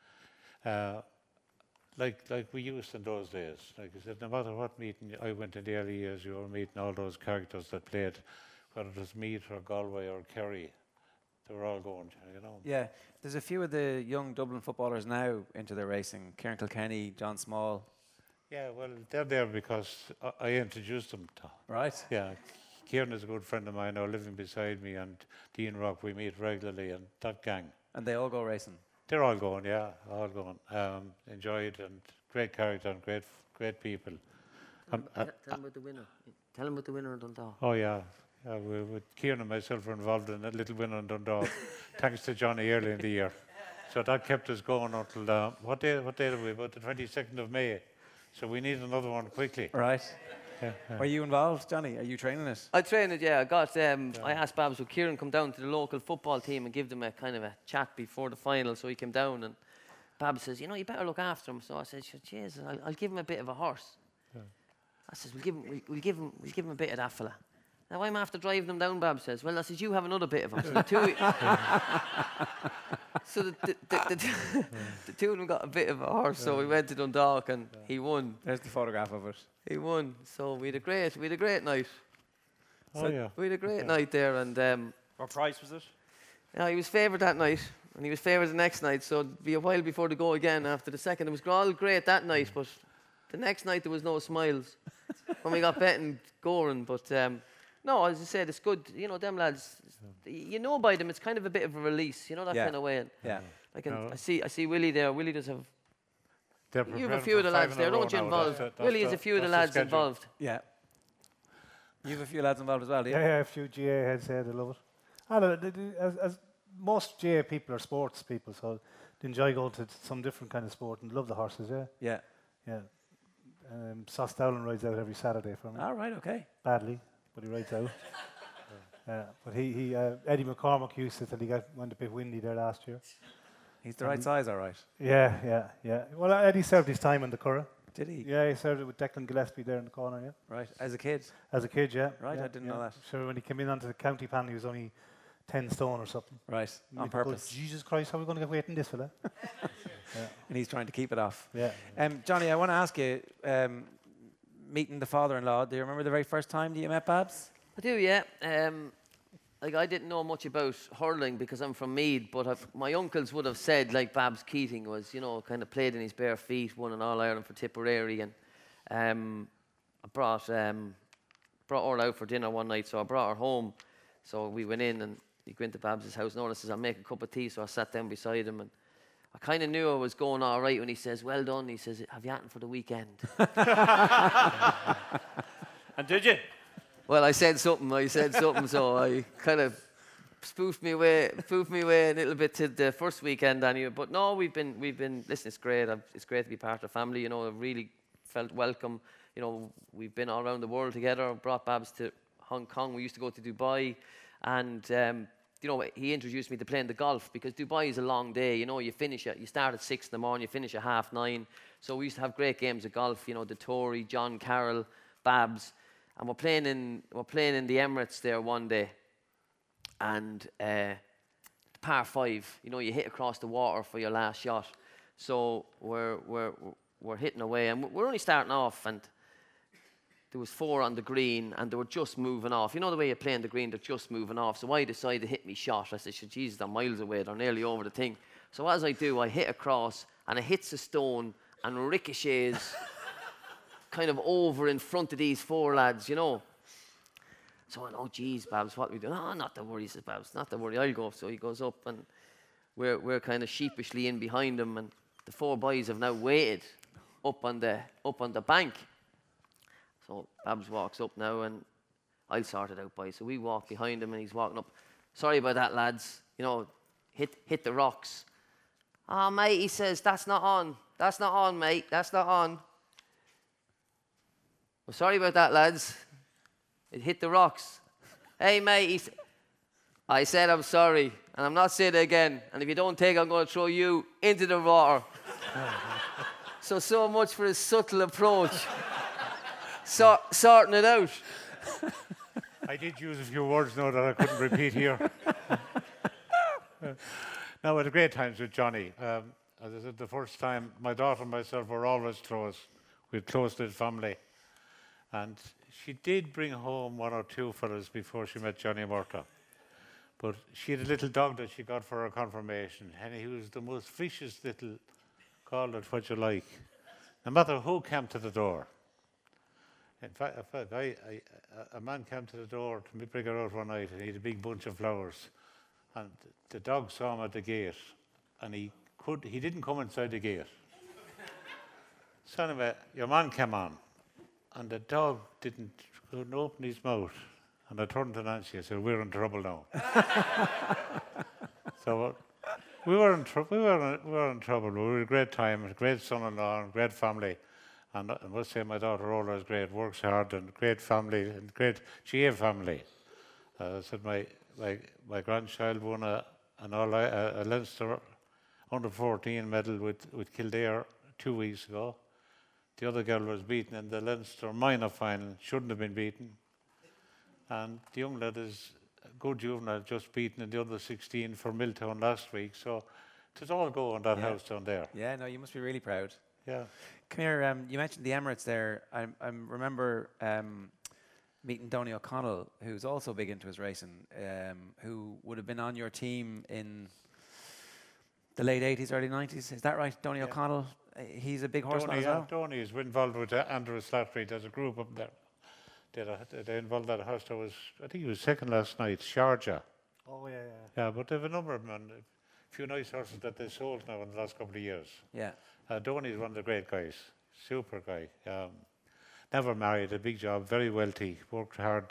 like we used in those days. Like I said, no matter what meeting I went in the early years, you were meeting all those characters that played, whether it was Meath or Galway or Kerry. They were all going, Yeah, there's a few of the young Dublin footballers now into their racing. Kieran Kilkenny, John Small. Yeah, well, they're there because I introduced them to. Right. Yeah, Kieran is a good friend of mine now, living beside me, and Dean Rock, we meet regularly, and that gang. And they all go racing. They're all going, yeah, all going. Enjoyed and great character and great people. Tell him about the winner. Tell him about the winner in Dundalk. Oh yeah, with Kieran and myself were involved in a little winner in Dundalk, thanks to Johnny early in the year. So that kept us going until what day are we? About the 22nd of May. So we need another one quickly. Right. Yeah. Are you involved, Johnny? Are you training it? I train it, yeah. I asked Babs, would Kieran come down to the local football team and give them a kind of a chat before the final? So he came down, and Babs says, you better look after him. So I said, Jesus, I'll give him a bit of a horse. Yeah. I says, we'll give him a bit of that fella. Now I'm after driving him down, Babs says. Well, I says, you have another bit of him. So the two of them got a bit of a horse. So we went to Dundalk and he won. There's the photograph of it. He won. So we had a great night. Oh yeah. We had a great night there, and What price was it? he was favoured that night, and he was favoured the next night. So it'd be a while before they go again after the second. It was all great that night, but the next night there was no smiles when we got betting going. But no, as I said, it's good. Them lads, by them, it's kind of a bit of a release. That kind of way. And yeah. I see Willie there. Willie does have. You have a preparing few of for the lads 5 there, in a row don't you? now. Involved. That's Willie has a few of the lads schedule. involved. Yeah. You have a few lads involved as well, do you? Yeah, a few GA heads here, they love it. I don't know, as most GA people are sports people, so they enjoy going to some different kind of sport and love the horses, yeah. Yeah. Yeah. Sauce Dowling rides out every Saturday for me. All right, okay. Badly, but he rides out. But he Eddie McCormack used it, and he went a bit windy there last year. He's the right size, all right. Yeah. Well, Eddie served his time in the Curragh. Did he? Yeah, he served it with Declan Gillespie there in the corner, yeah. Right, as a kid? As a kid, yeah. Right, yeah, I didn't know that. So when he came in onto the county panel, he was only 10 stone or something. Right, on purpose. Jesus Christ, how are we going to get weight in this fella? And he's trying to keep it off. Yeah. Johnny, I want to ask you, meeting the father-in-law, do you remember the very first time that you met Babs? I do, yeah. I didn't know much about hurling because I'm from Meath, but my uncles would have said, like Babs Keating was, kind of played in his bare feet, won an All-Ireland for Tipperary, and I brought her out for dinner one night, so I brought her home. So we went in, and he went to Babs' house, and I says, I'll make a cup of tea, so I sat down beside him, and I kind of knew I was going all right when he says, well done. He says, have you anything for the weekend? And did you? Well, I said something, so I kind of spoofed me away a little bit to the first weekend anyway. But no, we've been. Listen, it's great. It's great to be part of the family. I've really felt welcome. We've been all around the world together. Brought Babs to Hong Kong. We used to go to Dubai, and he introduced me to playing the golf because Dubai is a long day. You start at 6 in the morning, you finish at 9:30. So we used to have great games of golf. The Tory, John Carroll, Babs. And we're playing in the Emirates there one day, and par 5. You hit across the water for your last shot. So we're hitting away, and we're only starting off, and there was 4 on the green, and they were just moving off. The way you play on the green, they're just moving off. So I decided to hit me shot. I said, Jesus, they're miles away. They're nearly over the thing. So as I do, I hit across, and it hits a stone and ricochets kind of over in front of these 4 lads, So I went, oh, geez, Babs, what are we doing? Oh, not to worry, says Babs, not to worry, I'll go. So he goes up, and we're kind of sheepishly in behind him, and the 4 boys have now waited up on the bank. So Babs walks up now, and I'll sort it out, boys. So we walk behind him, and he's walking up. Sorry about that, lads. Hit the rocks. Oh, mate, he says, that's not on. That's not on, mate. That's not on. Well, sorry about that, lads. It hit the rocks. Hey, mate, I said I'm sorry, and I'm not saying it again. And if you don't take it, I'm going to throw you into the water. So much for his subtle approach. Sorting it out. I did use a few words now that I couldn't repeat here. No, we had great times with Johnny. As I said, the first time, my daughter and myself were always close. We had close-knit family. And she did bring home one or two fellas before she met Johnny Murtagh. But she had a little dog that she got for her confirmation, and he was the most vicious little, call it what you like, no matter who came to the door. In fact, a man came to the door to bring her out one night, and he had a big bunch of flowers. And the dog saw him at the gate, and he didn't come inside the gate. So anyway, your man came on, and the dog couldn't open his mouth. And I turned to Nancy and said, "We're in trouble now." So we were in trouble. We were in trouble. We were a great time, a great son-in-law, and great family. And I must say, my daughter Ola is great, works hard, and great family, and great GA family. I said my grandchild won a Leinster under-14 medal with Kildare 2 weeks ago. The other girl was beaten in the Leinster minor final, shouldn't have been beaten. And the young lad is a good juvenile, just beaten in the under-16 for Milltown last week. So it's all go on that house down there. Yeah, no, you must be really proud. Yeah. Come here, you mentioned the Emirates there. I remember meeting Donny O'Connell, who's also big into his racing, who would have been on your team in the late 80s, early 90s. Is that right, Donny O'Connell? He's a big horseman as well? Donny is involved with Andrew Slattery. There's a group up there. They involved that horse. I think he was second last night, Sharjah. Oh, yeah. Yeah, but they have a number of them, and a few nice horses that they sold now in the last couple of years. Yeah. Donny's one of the great guys, super guy. Never married, a big job, very wealthy, worked hard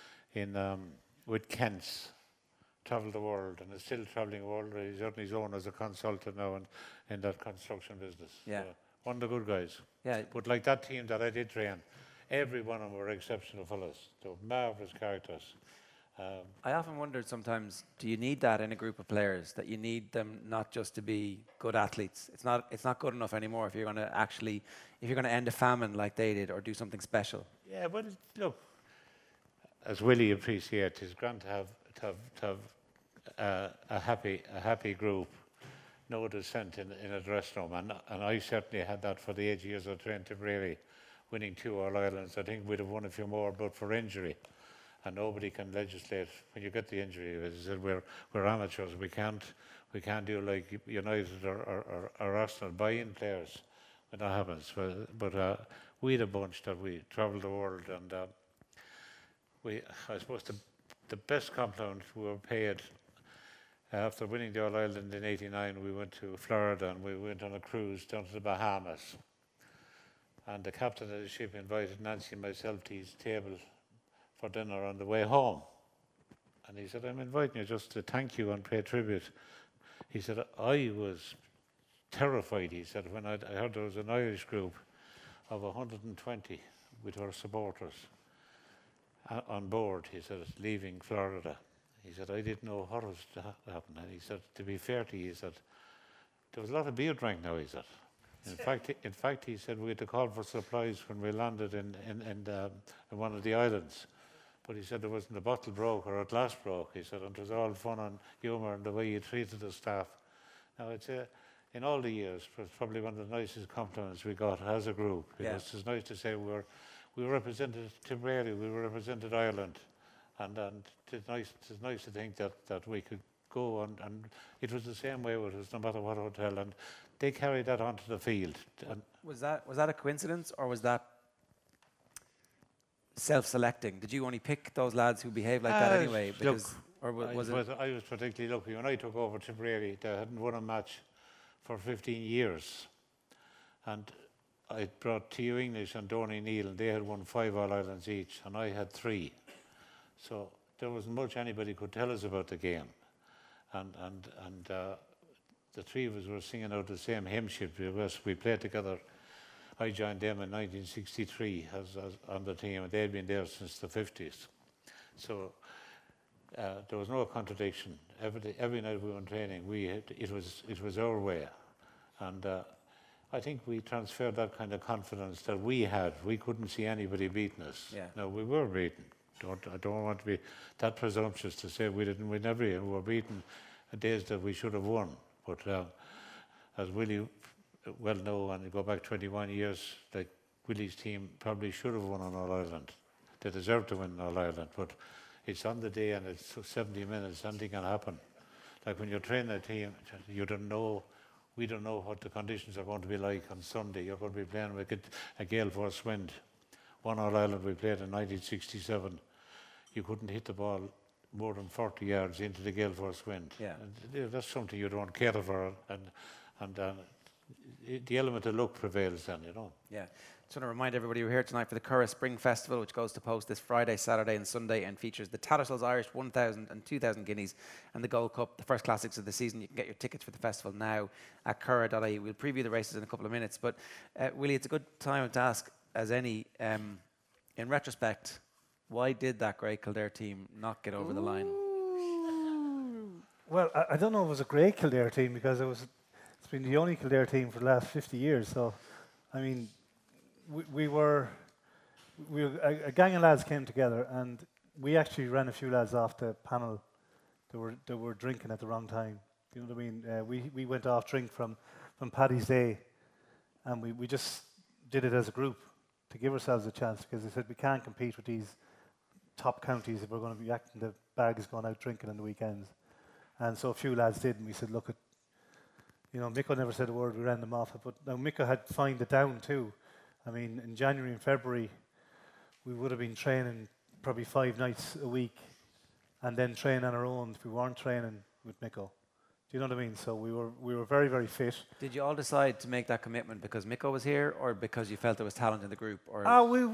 with Kent's, travelled the world, and is still travelling the world. He's on his own as a consultant now in that construction business. Yeah. One of the good guys. Yeah. But like that team that I did train, every one of them were exceptional fellas. They were marvellous characters. I often wondered sometimes, do you need that in a group of players? That you need them not just to be good athletes. It's not good enough anymore if you're going to end a famine like they did or do something special. Yeah, but look, as Willie appreciates, it's grand to have a happy group, no dissent in a dressing room, and I certainly had that for the 8 years I trained Tipperary, winning 2 All-Irelands. I think we'd have won a few more, but for injury. And nobody can legislate when you get the injury. As I said, we're amateurs. We can't do like United or Arsenal, buy in players when that happens. But we had a bunch that we travelled the world, and I suppose the best compliment we were paid after winning the All-Ireland in '89. We went to Florida and we went on a cruise down to the Bahamas. And the captain of the ship invited Nancy and myself to his table for dinner on the way home. And he said, "I'm inviting you just to thank you and pay tribute." He said, "I was terrified," he said, "when I heard there was an Irish group of 120 with our supporters on board," he said, "leaving Florida." He said, "I didn't know what was to happen." And he said, to be fair to you, he said, "there was a lot of beer drank now," he said. In fact, he said we had to call for supplies when we landed in one of the islands. But he said there wasn't a bottle broke or a glass broke. He said, and it was all fun and humour and the way you treated the staff. Now, it's in all the years, it's probably one of the nicest compliments we got as a group. Yeah. It's nice to say we represented Tipperary, we represented Ireland, and it's nice to think that we could go on, and it was the same way with us, no matter what hotel, and they carried that onto the field. And was that a coincidence, or was that self-selecting? Did you only pick those lads who behaved like that anyway? Because, I was particularly lucky. When I took over Tipperary, they hadn't won a match for 15 years. And I brought Theo English and Donny Neal, and they had won 5 All-Irelands each, and I had 3. So there wasn't much anybody could tell us about the game. And the 3 of us were singing out the same hymn sheet. We played together. I joined them in 1963 as on the team, and they'd been there since the 50s. So there was no contradiction. Every night we were in training, it was our way, and I think we transferred that kind of confidence that we had. We couldn't see anybody beating us. Yeah. No, we were beaten. I don't want to be that presumptuous to say we didn't win every year. We were beaten days that we should have won. But as Willie well know, and you go back 21 years, like Willie's team probably should have won on All Ireland. They deserve to win All Ireland, but it's on the day and it's 70 minutes, anything can happen. Like when you're training a team, you don't know. We don't know what the conditions are going to be like on Sunday. You're going to be playing with a gale force wind. One All Ireland we played in 1967. You couldn't hit the ball more than 40 yards into the gale force wind. Yeah. And that's something you don't care for, and the element of luck prevails then, you know. Yeah. Just want to remind everybody we're here tonight for the Curragh Spring Festival, which goes to post this Friday, Saturday and Sunday and features the Tattersalls Irish 1,000 and 2,000 guineas and the Gold Cup, the first classics of the season. You can get your tickets for the festival now at curragh.ie. We'll preview the races in a couple of minutes, but Willie, it's a good time to ask as any, in retrospect, why did that great Kildare team not get over the line? Well, I don't know if it was a great Kildare team because it's been the only Kildare team for the last 50 years. So, I mean, we were a gang of lads came together, and we actually ran a few lads off the panel that were drinking at the wrong time. You know what I mean? We went off drink from Paddy's Day, and we just did it as a group to give ourselves a chance, because they said we can't compete with these top counties if we're going to be acting the bag is going out drinking on the weekends. And so a few lads did, and we said, look, Mico never said a word, we ran them off. But now Mico had fined it down too. I mean, in January and February, we would have been training probably 5 nights a week and then train on our own if we weren't training with Mico. Do you know what I mean? So we were very, very fit. Did you all decide to make that commitment because Mico was here, or because you felt there was talent in the group? Or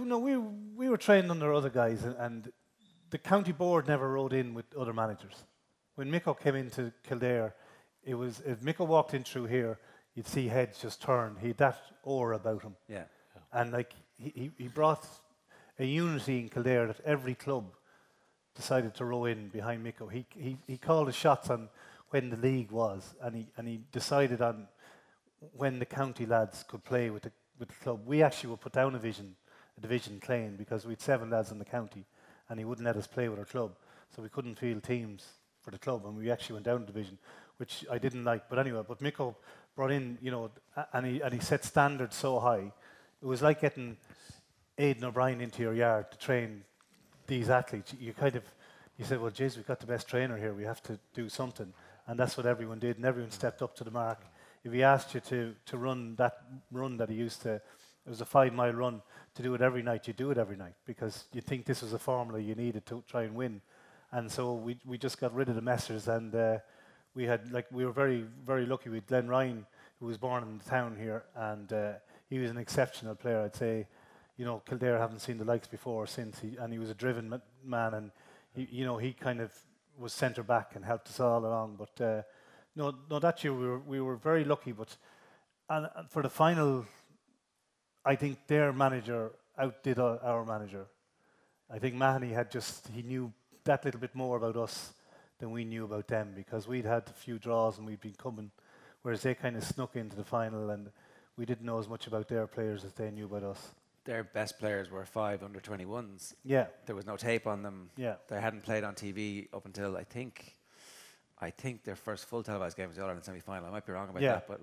we were training under other guys, and the county board never rode in with other managers. When Mico came into Kildare, it was, if Mico walked in through here, you'd see heads just turn. He had that aura about him. Yeah. And like he brought a unity in Kildare that every club decided to row in behind Mico. He called the shots on when the league was, and he decided on when the county lads could play with the club. We actually would put down a division Clane, because we had 7 lads in the county, and he wouldn't let us play with our club, so we couldn't field teams for the club, and we actually went down a division, which I didn't like. But anyway, but Mico brought in, and he set standards so high. It was like getting Aidan O'Brien into your yard to train these athletes. You said, well, geez, we've got the best trainer here. We have to do something. And that's what everyone did, and everyone stepped up to the mark. If he asked you to run that run that he used to, it was a 5-mile run, to do it every night, you do it every night, because you think this was a formula you needed to try and win. And so we just got rid of the messers, and we were very, very lucky with Glenn Ryan, who was born in the town here, and he was an exceptional player. I'd say, Kildare haven't seen the likes before since, and he was a driven man, and he kind of was centre back and helped us all along. But that year we were very lucky. But and for the final, I think their manager outdid our manager. I think Mahoney he knew that little bit more about us than we knew about them, because we'd had a few draws and we'd been coming, whereas they kind of snuck into the final, and we didn't know as much about their players as they knew about us. Their best players were 5 under-21s. Yeah. There was no tape on them. Yeah. They hadn't played on TV up until I think their first full televised game was the All-Ireland semi-final. I might be wrong about that, but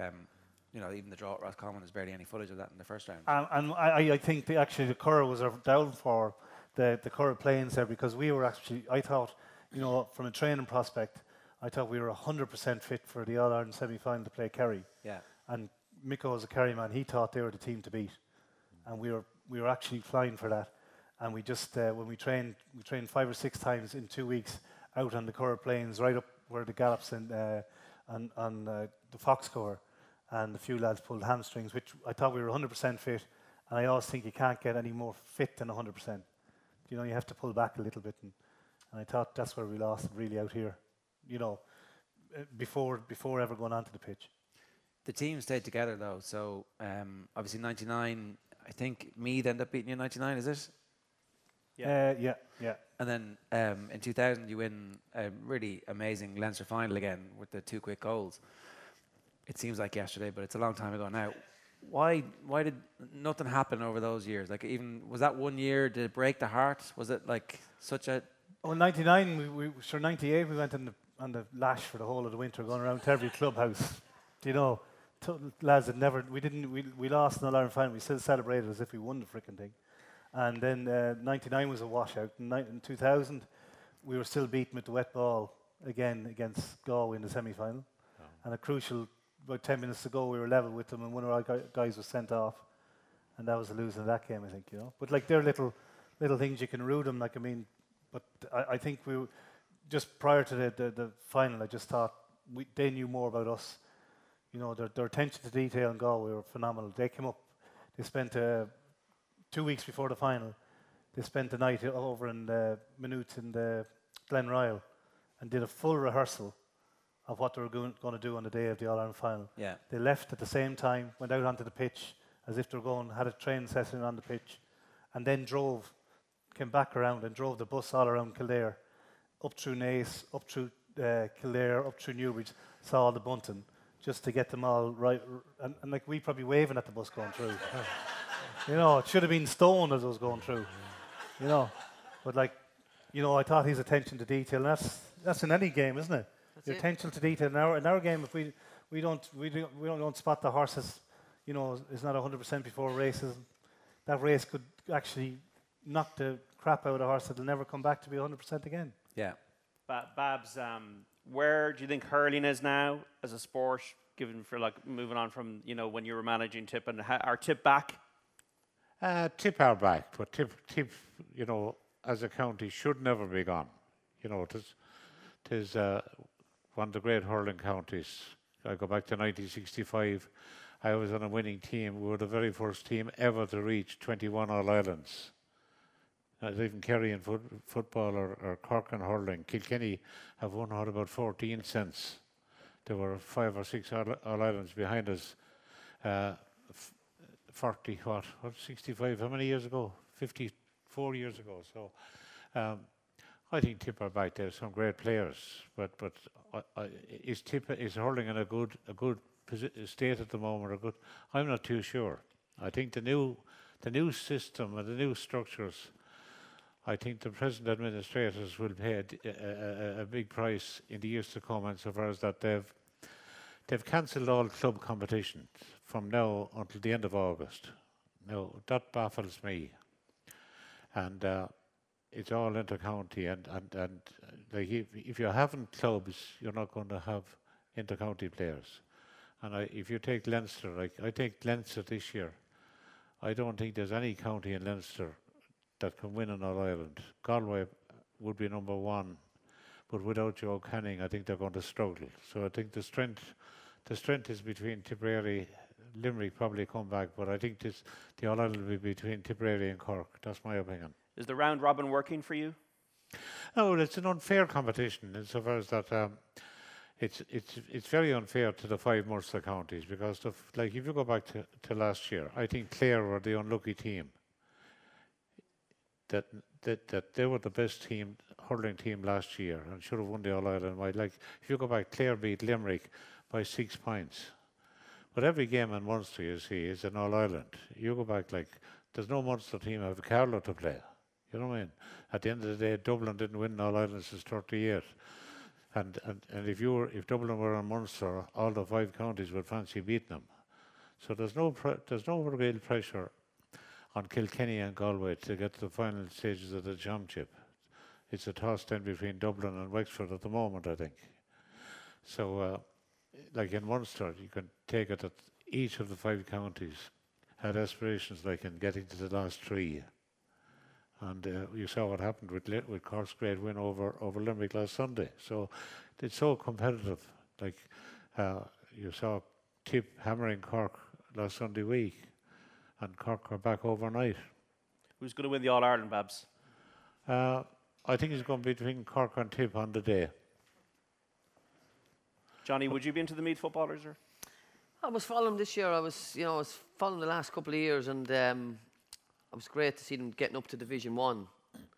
even the draw at Roscommon, there's barely any footage of that in the first round. And I think the Curragh was down for the Curragh Plains there, because we were actually, I thought, from a training prospect, I thought we were 100% fit for the All-Ireland semi-final to play Kerry. Yeah. And Mico was a Kerry man. He thought they were the team to beat. And we were actually flying for that. And we just, when we trained 5 or 6 times in 2 weeks out on the Curragh Plains, right up where the gallops and on the Foxcore. And a few lads pulled hamstrings, which I thought we were 100% fit. And I always think you can't get any more fit than 100%. You have to pull back a little bit. And I thought that's where we lost really out here, before ever going onto the pitch. The team stayed together though. So obviously 99, I think Meath ended up beating you in 99, is it? Yeah. And then in 2000, you win a really amazing Leinster final again with the 2 quick goals. It seems like yesterday, but it's a long time ago now. Why did nothing happen over those years? Like, even was that 1 year? Did it break the heart? Was it like such a? Oh, in '99, we 98, we went on the lash for the whole of the winter, going around to every clubhouse. You know, lads had never. We lost in the All-Ireland final. We still celebrated as if we won the frickin' thing. And then '99 was a washout. In 2000, we were still beaten with the wet ball again against Galway in the semi-final. Oh. And a crucial, about 10 minutes to go, we were level with them, and one of our guys was sent off, and that was the losing of that game, I think. You know, but like they're little things you can rue them. Like, I mean, but I think we were, just prior to the final, I just thought they knew more about us. You know, their attention to detail in Galway were phenomenal. They came up, they spent 2 weeks before the final, they spent the night over in Maynooth in the Glen Royal and did a full rehearsal of what they were going to do on the day of the All-Ireland final. Yeah. They left at the same time, went out onto the pitch as if they were had a training session on the pitch, and then came back around and drove the bus all around Kildare, up through Naas, up through Kildare, up through Newbridge, saw all the bunting, just to get them all right. And like, we probably waving at the bus going through. You know, it should have been stone as it was going through. You know, but like, you know, I thought his attention to detail, and that's in any game, isn't it? Your attention to detail. In our game, if we don't spot the horses, you know, it's not 100% before races. That race could actually knock the crap out of a horse that'll never come back to be 100% again. Yeah. Babs, where do you think hurling is now as a sport, given for like moving on from, you know, when you were managing Tip, and are Tip back? Tip are back, but Tip, you know, as a county should never be gone. You know, it is one of the great hurling counties. I go back to 1965. I was on a winning team. We were the very first team ever to reach 21 All-Irelands. Even Kerry in football or Cork in hurling. Kilkenny have won out about 14 since. There were 5 or 6 All-Irelands behind us. 65, how many years ago? 54 years ago. So I think Tip are back. There's some great players, but is hurling in a good state at the moment? Or good? I'm not too sure. I think the new system and the new structures, I think the present administrators will pay a big price in the years to come, insofar as that they've cancelled all club competitions from now until the end of August. Now, that baffles me. And it's all inter-county, and like if you haven't clubs, you're not going to have inter-county players. And if you take Leinster, like I take Leinster this year, I don't think there's any county in Leinster that can win an All-Ireland. Galway would be number 1, but without Joe Canning, I think they're going to struggle. So I think the strength is between Tipperary. Limerick probably come back, but I think the All-Ireland will be between Tipperary and Cork. That's my opinion. Is the round robin working for you? No, it's an unfair competition insofar as that it's very unfair to the 5 Munster counties, because like if you go back to last year, I think Clare were the unlucky team. That they were the best hurling team last year and should have won the All-Ireland. Like if you go back, Clare beat Limerick by 6 points. But every game in Munster, you see, is an All-Ireland. You go back, like, there's no Munster team have Carlow to play. You know what I mean? At the end of the day, Dublin didn't win All-Ireland since 38. And if Dublin were on Munster, all the 5 counties would fancy beating them. So there's no real pressure on Kilkenny and Galway to get to the final stages of the championship. It's a toss then between Dublin and Wexford at the moment, I think. So, like in Munster, you can take it that each of the 5 counties had aspirations like in getting to the last 3. And you saw what happened with Cork's great win over Limerick last Sunday. So it's so competitive. Like you saw Tip hammering Cork last Sunday week, and Cork are back overnight. Who's going to win the All-Ireland, Babs? I think it's going to be between Cork and Tip on the day. Johnny, would you be into the Meath footballers? Or? I was following this year. I was following the last couple of years, and it was great to see them getting up to Division 1.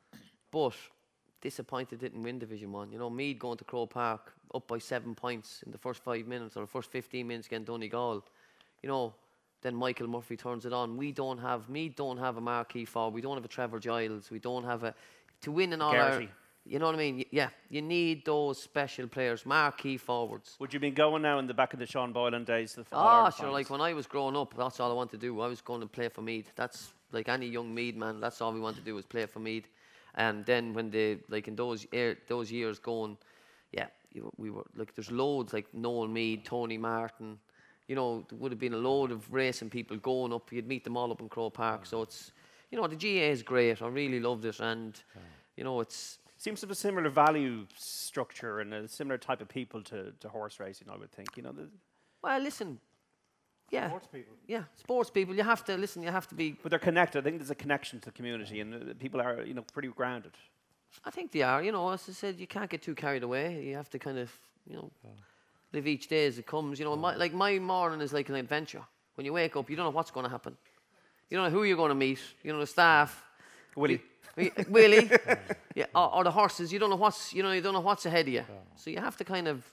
but disappointed didn't win Division 1. You know, Meath going to Croke Park up by 7 points in the first 5 minutes or the first 15 minutes against Donegal. You know, then Michael Murphy turns it on. Meath don't have a marquee forward. We don't have a Trevor Giles. We don't have to win an All-Ireland. You know what I mean? Yeah, you need those special players, marquee forwards. Would you be going now in the back of the Sean Boylan days? Sure. Like when I was growing up, that's all I wanted to do. I was going to play for Meath. That's like any young Meath man. That's all we wanted to do was play for Meath. And then when in those years going, yeah, we were like there's loads like Noel Mead, Tony Martin. You know, there would have been a load of racing people going up. You'd meet them all up in Croke Park. So it's, you know, the GA is great. I really loved it, and you know, it's. Seems to have a similar value structure and a similar type of people to horse racing, I would think. You know. Well, listen. Yeah. Sports people. Yeah, sports people. You have to listen. You have to be. But they're connected. I think there's a connection to the community, and people are, you know, pretty grounded. I think they are. You know, as I said, you can't get too carried away. You have to kind of, you know, live each day as it comes. You know, my morning is like an adventure. When you wake up, you don't know what's going to happen. You don't know who you're going to meet. You know, the staff. Willie. Willie, yeah, or the horses. You don't know what's ahead of you. So you have to kind of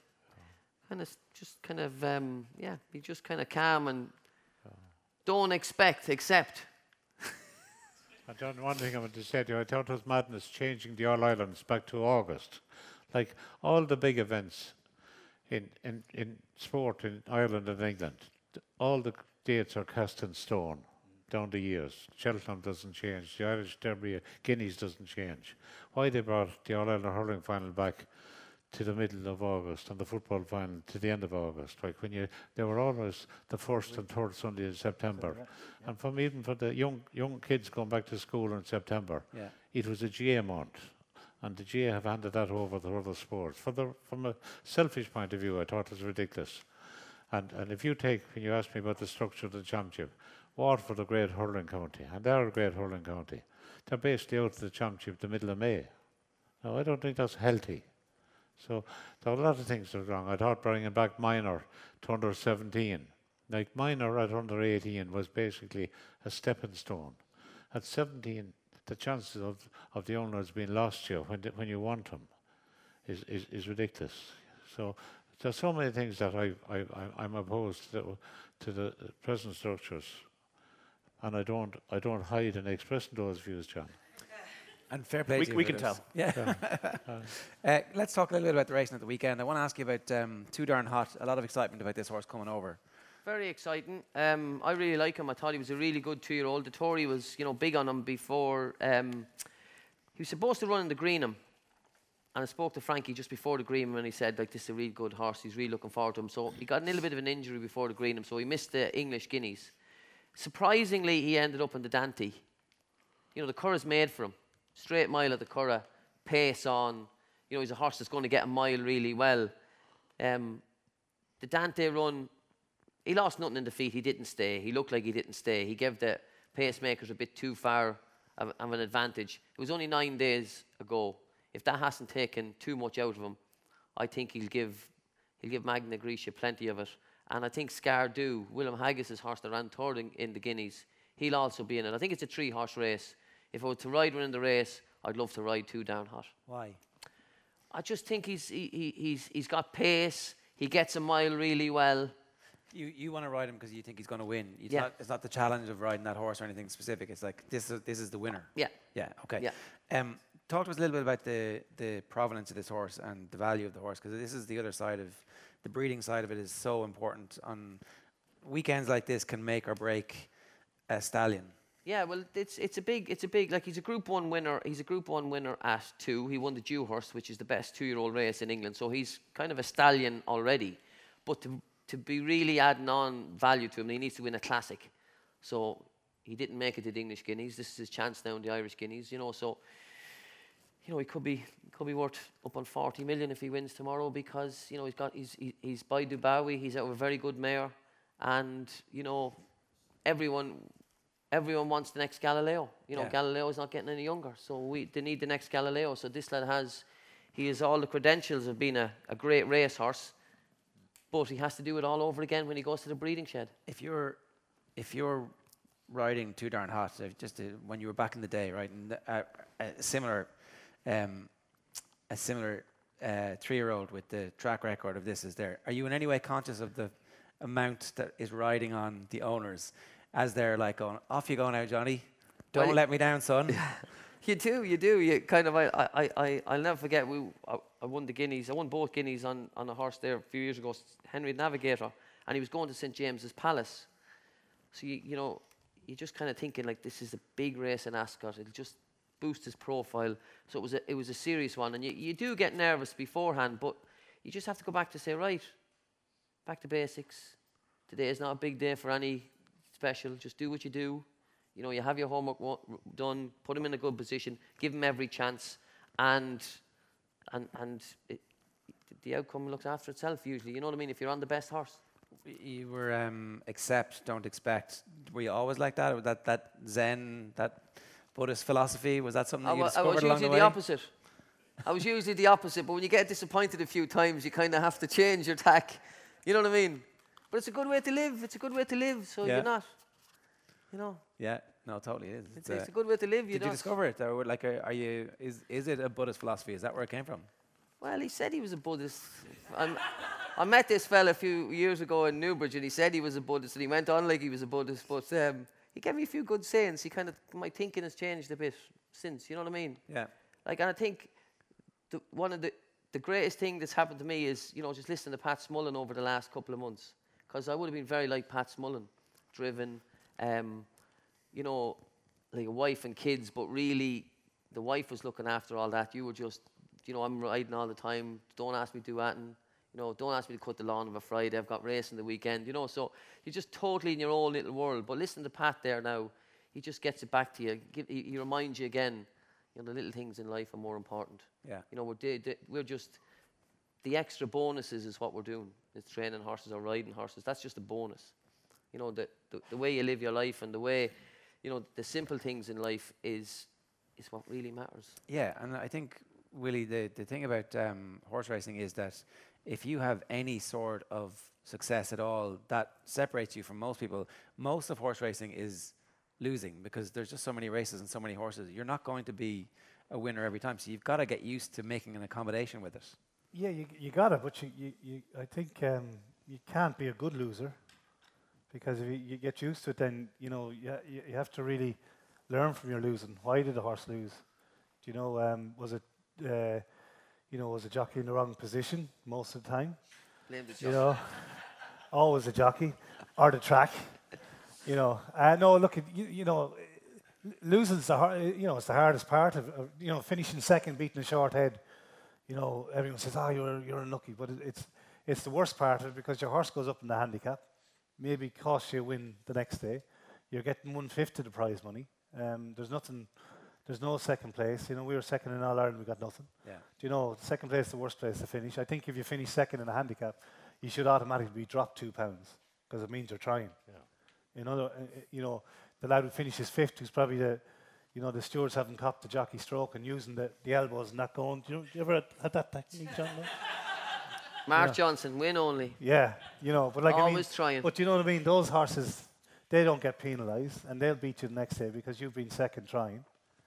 be just kind of calm and don't accept. John, one thing I want to say to you, I thought it was madness changing the All Irelands back to August. Like all the big events in sport in Ireland and England, all the dates are cast in stone. Down the years. Cheltenham doesn't change. The Irish Derby, Guineas doesn't change. Why they brought the All-Ireland hurling final back to the middle of August and the football final to the end of August? Like when they were always the first and third Sunday in September. And even for the young kids going back to school in September, it was a GA month. And the GA have handed that over to other sports. From a selfish point of view, I thought it was ridiculous. And if you take, when you ask me about the structure of the championship, Waterford a great hurling county, and they're a great hurling county. They're basically out of the championship the middle of May. Now, I don't think that's healthy. So there are a lot of things that are wrong. I thought bringing back minor to under 17, like minor at under 18 was basically a stepping stone. At 17, the chances of the owners being lost you when you want them is ridiculous. So there's so many things that I'm opposed to the present structures. And I don't hide in expressing those views, John. And fair play to you. We can tell. Yeah. Let's talk a little bit about the racing at the weekend. I want to ask you about Too Darn Hot. A lot of excitement about this horse coming over. Very exciting. I really like him. I thought he was a really good 2-year-old. The Tory was, you know, big on him before. He was supposed to run in the Greenham. And I spoke to Frankie just before the Greenham and he said, like, this is a really good horse. He's really looking forward to him. So he got a little bit of an injury before the Greenham, so he missed the English Guineas. Surprisingly, he ended up in the Dante. You know, the Curragh made for him. Straight mile at the Curragh, pace on. You know, he's a horse that's going to get a mile really well. The Dante run, he lost nothing in defeat. He didn't stay. He looked like he didn't stay. He gave the pacemakers a bit too far of an advantage. It was only 9 days ago. If that hasn't taken too much out of him, I think he'll give Magna Grecia plenty of it. And I think Scardu, William Haggis's horse that ran third in the Guineas, he'll also be in it. I think it's a 3-horse race. If I were to ride one in the race, I'd love to ride Too Darn Hot. Why? I just think he's got pace. He gets a mile really well. You want to ride him because you think he's going to win. It's not the challenge of riding that horse or anything specific. It's like this is the winner. Yeah. Yeah. Okay. Yeah. Talk to us a little bit about the provenance of this horse and the value of the horse, because this is the other side of the breeding side of it is so important. On weekends like this can make or break a stallion. Yeah, well, it's a big like he's a Group 1 winner. He's a Group 1 winner at 2. He won the Dewhurst, which is the best 2-year-old race in England. So he's kind of a stallion already. But to be really adding on value to him, he needs to win a classic. So he didn't make it to the English Guineas. This is his chance now in the Irish Guineas. You know, so he could be worth up on 40 million if he wins tomorrow, because you know he's by Dubawi. He's out of a very good mare, and you know everyone wants the next Galileo. You know, Galileo's not getting any younger, so they need the next Galileo. So this lad has all the credentials of being a great racehorse, but he has to do it all over again when he goes to the breeding shed. If you're riding Too Darn Hot, when you were back in the day, right, and similar a similar 3-year-old with the track record of this is there. Are you in any way conscious of the amount that is riding on the owners as they're like going, off you go now, Johnny. Don't let me down, son. You do. You kind of. I'll never forget. I won the Guineas. I won both Guineas on a horse there a few years ago. Henry Navigator, and he was going to St James's Palace. So you know, you're just kind of thinking like this is a big race in Ascot. It'll just boost his profile. So it was a serious one, and you do get nervous beforehand, but you just have to go back to say right, back to basics. Today is not a big day for any special. Just do what you do. You know, you have your homework done, put him in a good position, give him every chance, and the outcome looks after itself usually. You know what I mean? If you're on the best horse. You were accept, don't expect. Were you always like that? Or that Zen, that Buddhist philosophy, was that something that you discovered along the way? I was usually the opposite, but when you get disappointed a few times, you kind of have to change your tack. You know what I mean? But it's a good way to live. It's a good way to live, so you're not, you know. Yeah, no, totally is. It's a good way to live. Did you discover it? Or like, is it a Buddhist philosophy? Is that where it came from? Well, he said he was a Buddhist. I met this fella a few years ago in Newbridge, and he said he was a Buddhist, and he went on like he was a Buddhist, but he gave me a few good sayings. My thinking has changed a bit since, you know what I mean? Yeah. Like, and I think one of the greatest thing that's happened to me is, you know, just listening to Pat Smullen over the last couple of months, because I would have been very like Pat Smullen, driven, you know, like a wife and kids, but really the wife was looking after all that. You were just, you know, I'm riding all the time. Don't ask me to do that, and you know, don't ask me to cut the lawn of a Friday. I've got racing the weekend, you know. So you're just totally in your own little world. But listen to Pat there now. He just gets it back to you. He reminds you again, you know, the little things in life are more important. Yeah. You know, we're just, the extra bonuses is what we're doing. It's training horses or riding horses. That's just a bonus. You know, the way you live your life and the way, you know, the simple things in life is what really matters. Yeah, and I think, Willie, the thing about horse racing is that if you have any sort of success at all, that separates you from most people. Most of horse racing is losing because there's just so many races and so many horses. You're not going to be a winner every time, so you've got to get used to making an accommodation with it. Yeah, you got it, but I think you can't be a good loser, because if you get used to it, then you know you have to really learn from your losing. Why did the horse lose? Do you know, was a jockey in the wrong position most of the time? Blame the jockey. You know, always a jockey, or the track. You know, no. Look, you know, losing's it's the hardest part of you know, finishing second, beating a short head. You know, everyone says, "Oh, you're unlucky," but it's the worst part of it, because your horse goes up in the handicap, maybe costs you a win the next day. You're getting 1/5 of the prize money. There's no second place. You know, we were second in All Ireland, we got nothing. Yeah. Do you know, second place is the worst place to finish? I think if you finish second in a handicap, you should automatically be dropped £2, because it means you're trying. Yeah. You know, the lad who finishes fifth, who's probably the stewards haven't copped the jockey stroke and using the elbows and not going. Do you ever had that technique, John? Mark Johnson, win only. Yeah, you know, but like always trying. But you know what I mean? Those horses, they don't get penalised, and they'll beat you the next day because you've been second trying.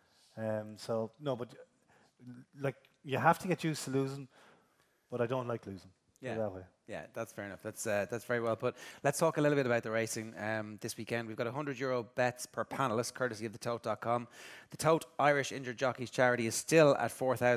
So no, but like you have to get used to losing, but I don't like losing. Yeah, that way. Yeah, that's fair enough. That's very well put. Let's talk a little bit about the racing this weekend. We've got €100 bets per panelist, courtesy of thetote.com. The Tote Irish Injured Jockeys Charity is still at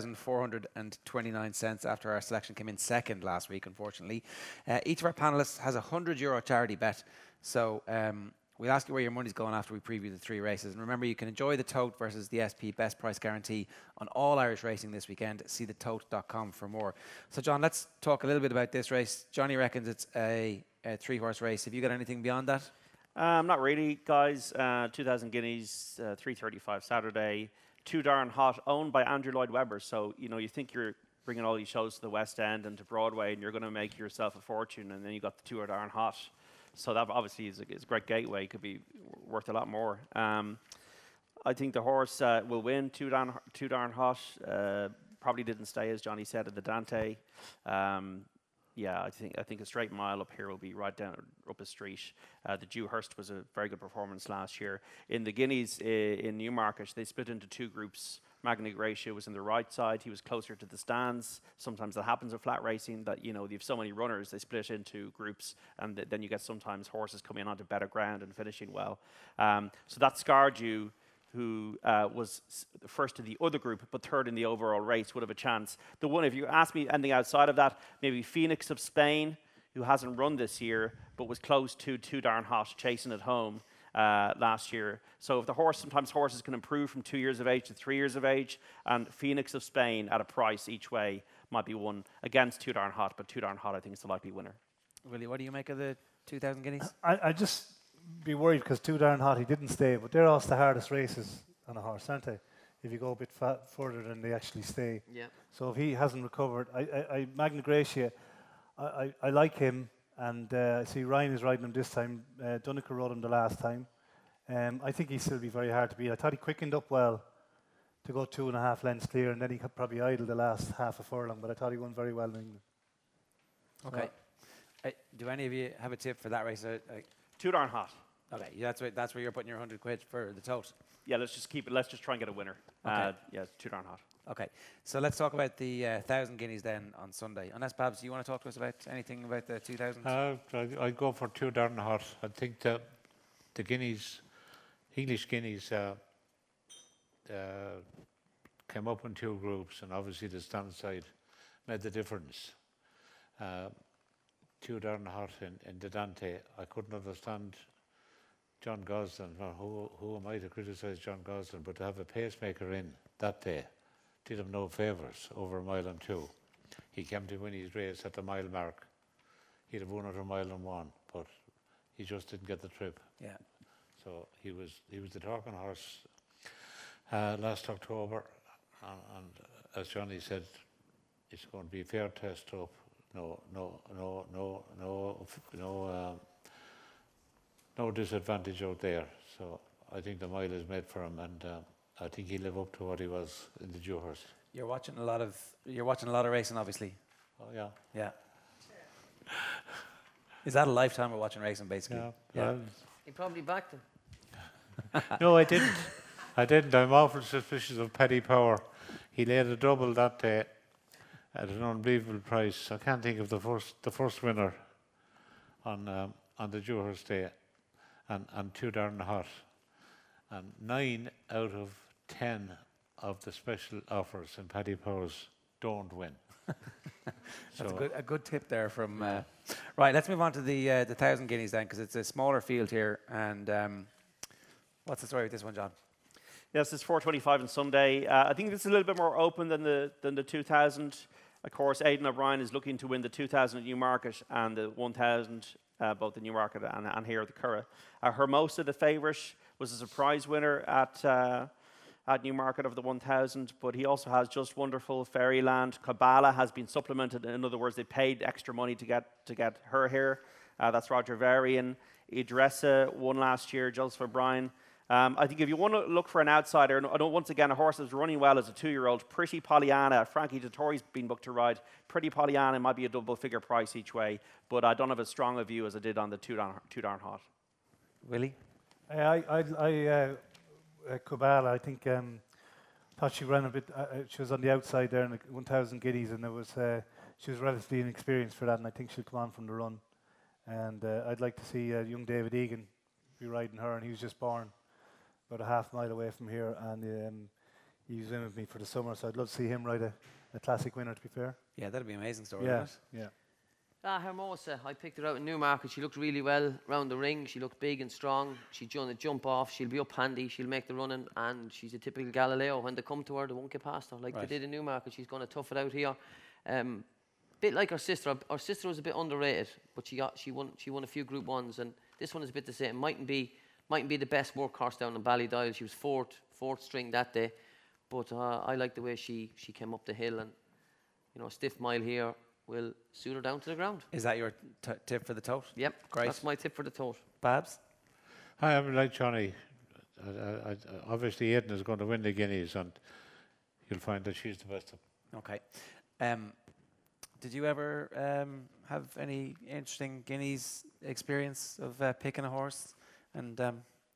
4,429 cents after our selection came in second last week, unfortunately. Each of our panelists has a €100 charity bet. So we'll ask you where your money's going after we preview the 3 races. And remember, you can enjoy the Tote versus the SP Best Price Guarantee on all Irish racing this weekend. See thetote.com for more. So, John, let's talk a little bit about this race. Johnny reckons it's a 3-horse race. Have you got anything beyond that? Not really, guys. 2,000 guineas, 3:35 Saturday. Too Darn Hot, owned by Andrew Lloyd Webber. So, you know, you think you're bringing all these shows to the West End and to Broadway and you're going to make yourself a fortune, and then you got the Too Darn Hot. So that obviously is a great gateway. Could be worth a lot more. I think the horse will win. Too Darn Hot. Probably didn't stay, as Johnny said, at the Dante. Yeah, I think a straight mile up here will be right down up a street. The Dewhurst was a very good performance last year. In the Guineas in Newmarket, they split into 2 groups Magna Gracia was in the right side. He was closer to the stands. Sometimes that happens with flat racing, that you have so many runners, they split into groups, and then you get sometimes horses coming onto better ground and finishing well. So that Scardew, who was first in the other group but third in the overall race, would have a chance. The one, if you ask me anything outside of that, maybe Phoenix of Spain, who hasn't run this year but was close to Too Darn Hot, chasing it home last year. So if sometimes horses can improve from 2 years of age to 3 years of age, and Phoenix of Spain at a price each way might be one against Too Darn Hot, but Too Darn Hot I think is the likely winner. Willie, what do you make of the 2,000 guineas? I just be worried because Too Darn Hot, he didn't stay, but they're also the hardest races on a horse, aren't they? If you go a bit further than they actually stay. Yeah. So if he hasn't recovered, Magna Gracia, I like him, and I see Ryan is riding him this time. Dunicker rode him the last time. I think he'll still be very hard to beat. I thought he quickened up well to go 2.5 lengths clear, and then he could probably idle the last half a furlong, but I thought he won very well in England. Okay. Do any of you have a tip for that race? Too Darn Hot. Okay, that's where you're putting your 100 quid for the tote. Yeah, let's just keep it. Let's just try and get a winner. Okay. Yeah, Too Darn Hot. Okay, so let's talk about the 1,000 guineas then on Sunday. Unless, Babs, you want to talk to us about anything about the 2,000? I'd go for Too Darn Hot. I think the guineas, English guineas, came up in 2 groups, and obviously the stand side made the difference. Too Darn Hot in the Dante, I couldn't understand John Gosden. Well, who am I to criticise John Gosden? But to have a pacemaker in that day did him no favours over a mile and 2. He came to win his race at the mile mark. He'd have won at a mile and 1, but he just didn't get the trip. Yeah. So he was the talking horse last October, and as Johnny said, it's going to be a fair test up. No disadvantage out there. So I think the mile is made for him, and I think he'll live up to what he was in the Dewhurst. You're watching a lot of racing, obviously. Oh yeah. Yeah. Is that a lifetime of watching racing, basically? Yeah. He probably backed him. No, I didn't. I'm awful suspicious of Paddy Power. He laid a double that day at an unbelievable price. I can't think of the first winner on the Dewhurst Day, and Too Darn Hot. And 9 out of 10 of the special offers in Paddy Power's don't win. That's a good tip there from. Right, let's move on to the 1,000 guineas then, because it's a smaller field here. And what's the story with this one, John? Yes, it's 4:25 on Sunday. I think it's a little bit more open than the 2,000. Of course, Aidan O'Brien is looking to win the 2,000 at Newmarket and the 1,000, both at Newmarket and here at the Curragh. Hermosa, the favourite, was a surprise winner at Newmarket of the 1,000, but he also has Just Wonderful, Fairyland. Kabbalah has been supplemented. In other words, they paid extra money to get her here. That's Roger Varian. Idrissa won last year, Joseph O'Brien. I think if you want to look for an outsider, and once again, a horse that's running well as a 2-year-old, Pretty Pollyanna. Frankie Dettori's been booked to ride. Pretty Pollyanna might be a double-figure price each way, but I don't have as strong a view as I did on the Too Darn Hot. Willie? Kabbalah, I think, thought she ran a bit. She was on the outside there in the 1,000 guineas, and she was relatively inexperienced for that, and I think she'll come on from the run. And I'd like to see young David Egan be riding her, and he was just born about a half mile away from here, and he was in with me for the summer, so I'd love to see him ride a classic winner, to be fair. Yeah, that'd be an amazing story, Yeah, wouldn't it? yeah. Hermosa, I picked her out in Newmarket. She looked really well round the ring. She looked big and strong. She's done a jump off. She'll be up handy. She'll make the running, and she's a typical Galileo. When they come to her, they won't get past her like they did in Newmarket. She's going to tough it out here. Bit like her sister. Her sister was a bit underrated, but she won a few Group 1s, and this one is a bit the same. Mightn't be the best workhorse down in Ballydial. She was fourth string that day, but I like the way she came up the hill, and a stiff mile here will suit her down to the ground. Is that your tip for the tote? Yep, great. That's my tip for the tote. Babs? I am like Johnny. Obviously, Aidan is going to win the guineas, and you'll find that she's the best of them. Okay. Did you ever have any interesting guineas experience of picking a horse and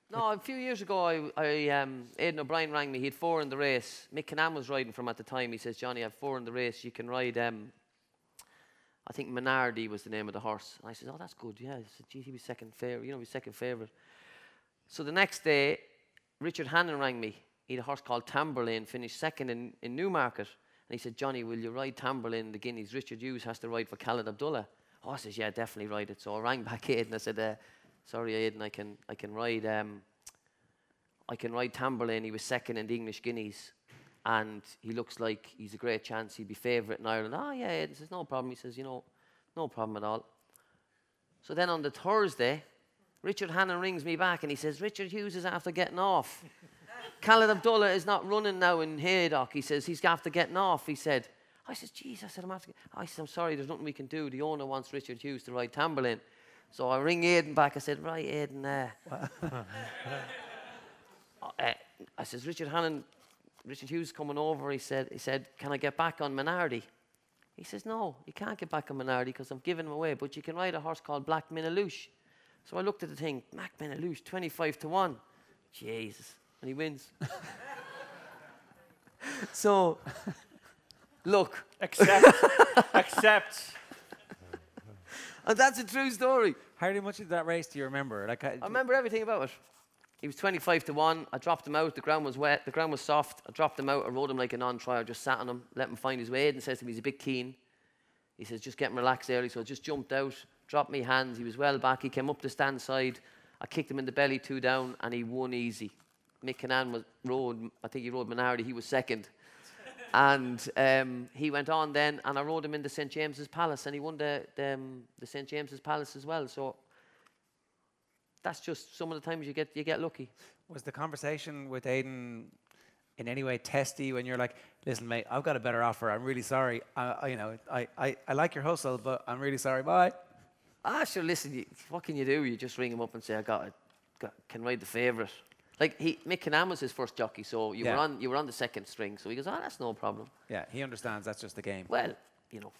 No, a few years ago, Aidan O'Brien rang me. He had 4 in the race. Mick Cannan was riding from at the time. He says, Johnny, I have 4 in the race. You can ride, I think Minardi was the name of the horse. And I said, oh, that's good. Yeah. I said, gee, he was second favourite. You know, he was second favourite. So the next day, Richard Hannon rang me. He had a horse called Tamberlane, finished second in Newmarket. And he said, Johnny, will you ride Tamberlane in the Guineas? Richard Hughes has to ride for Khaled Abdullah. Oh, I says, yeah, definitely ride it. So I rang back Aidan. I said, sorry, Aidan, I can ride Tamberlane. He was second in the English Guineas, and he looks like he's a great chance. He'd be favourite in Ireland. Oh yeah, Aidan says no problem. He says, you know, no problem at all. So then on the Thursday, Richard Hannon rings me back and he says, Richard Hughes is after getting off. Khaled Abdullah is not running now in Haydock. He says he's after getting off. He said, I said, geez, I said, I said, I'm sorry, there's nothing we can do. The owner wants Richard Hughes to ride Tamberlane. So I ring Aidan back. I said, right, Aidan. I says, Richard Hughes coming over. He said, can I get back on Minardi? He says, no, you can't get back on Minardi because I'm giving him away. But you can ride a horse called Black Minalouche. So I looked at the thing, Black Minalouche, 25-1. Jesus. And he wins. So, look. Accept. And that's a true story. How much of that race do you remember? Like, I remember everything about it. He was 25-1. I dropped him out. The ground was wet. The ground was soft. I dropped him out. I rode him like a non-trier. Just sat on him, let him find his way. Aidan says to me, he's a bit keen. He says, just get him relaxed early. So I just jumped out, dropped me hands. He was well back. He came up the stand side. I kicked him in the belly 2 down, and he won easy. Mick Cannan I think he rode Minardi. He was second. And he went on then, and I rode him into St. James's Palace, and he won the St. James's Palace as well. So that's just some of the times you get lucky. Was the conversation with Aidan in any way testy when you're like, listen, mate, I've got a better offer. I'm really sorry. I like your hustle, but I'm really sorry. Bye. Sure, listen, what can you do? You just ring him up and say, can ride the favourite. Like Mick Cannan was his first jockey, so you were on the second string. So he goes, that's no problem. Yeah, he understands that's just the game. Well, you know,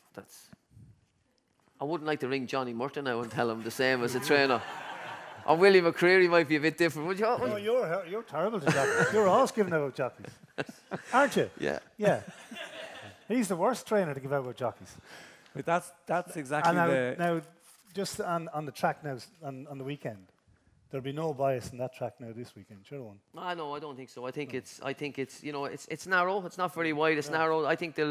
I wouldn't like to ring Johnny Murton now and tell him the same as a trainer. Or Willie McCreary might be a bit different, would you? No, you're terrible to jockeys. You're always giving out jockeys, aren't you? Yeah. Yeah. He's the worst trainer to give out jockeys. But that's exactly now, just on the track now, on the weekend, there'll be no bias in that track now this weekend, sure one. No, I don't think so. I think it's you know, it's narrow. It's not very wide. It's narrow. I think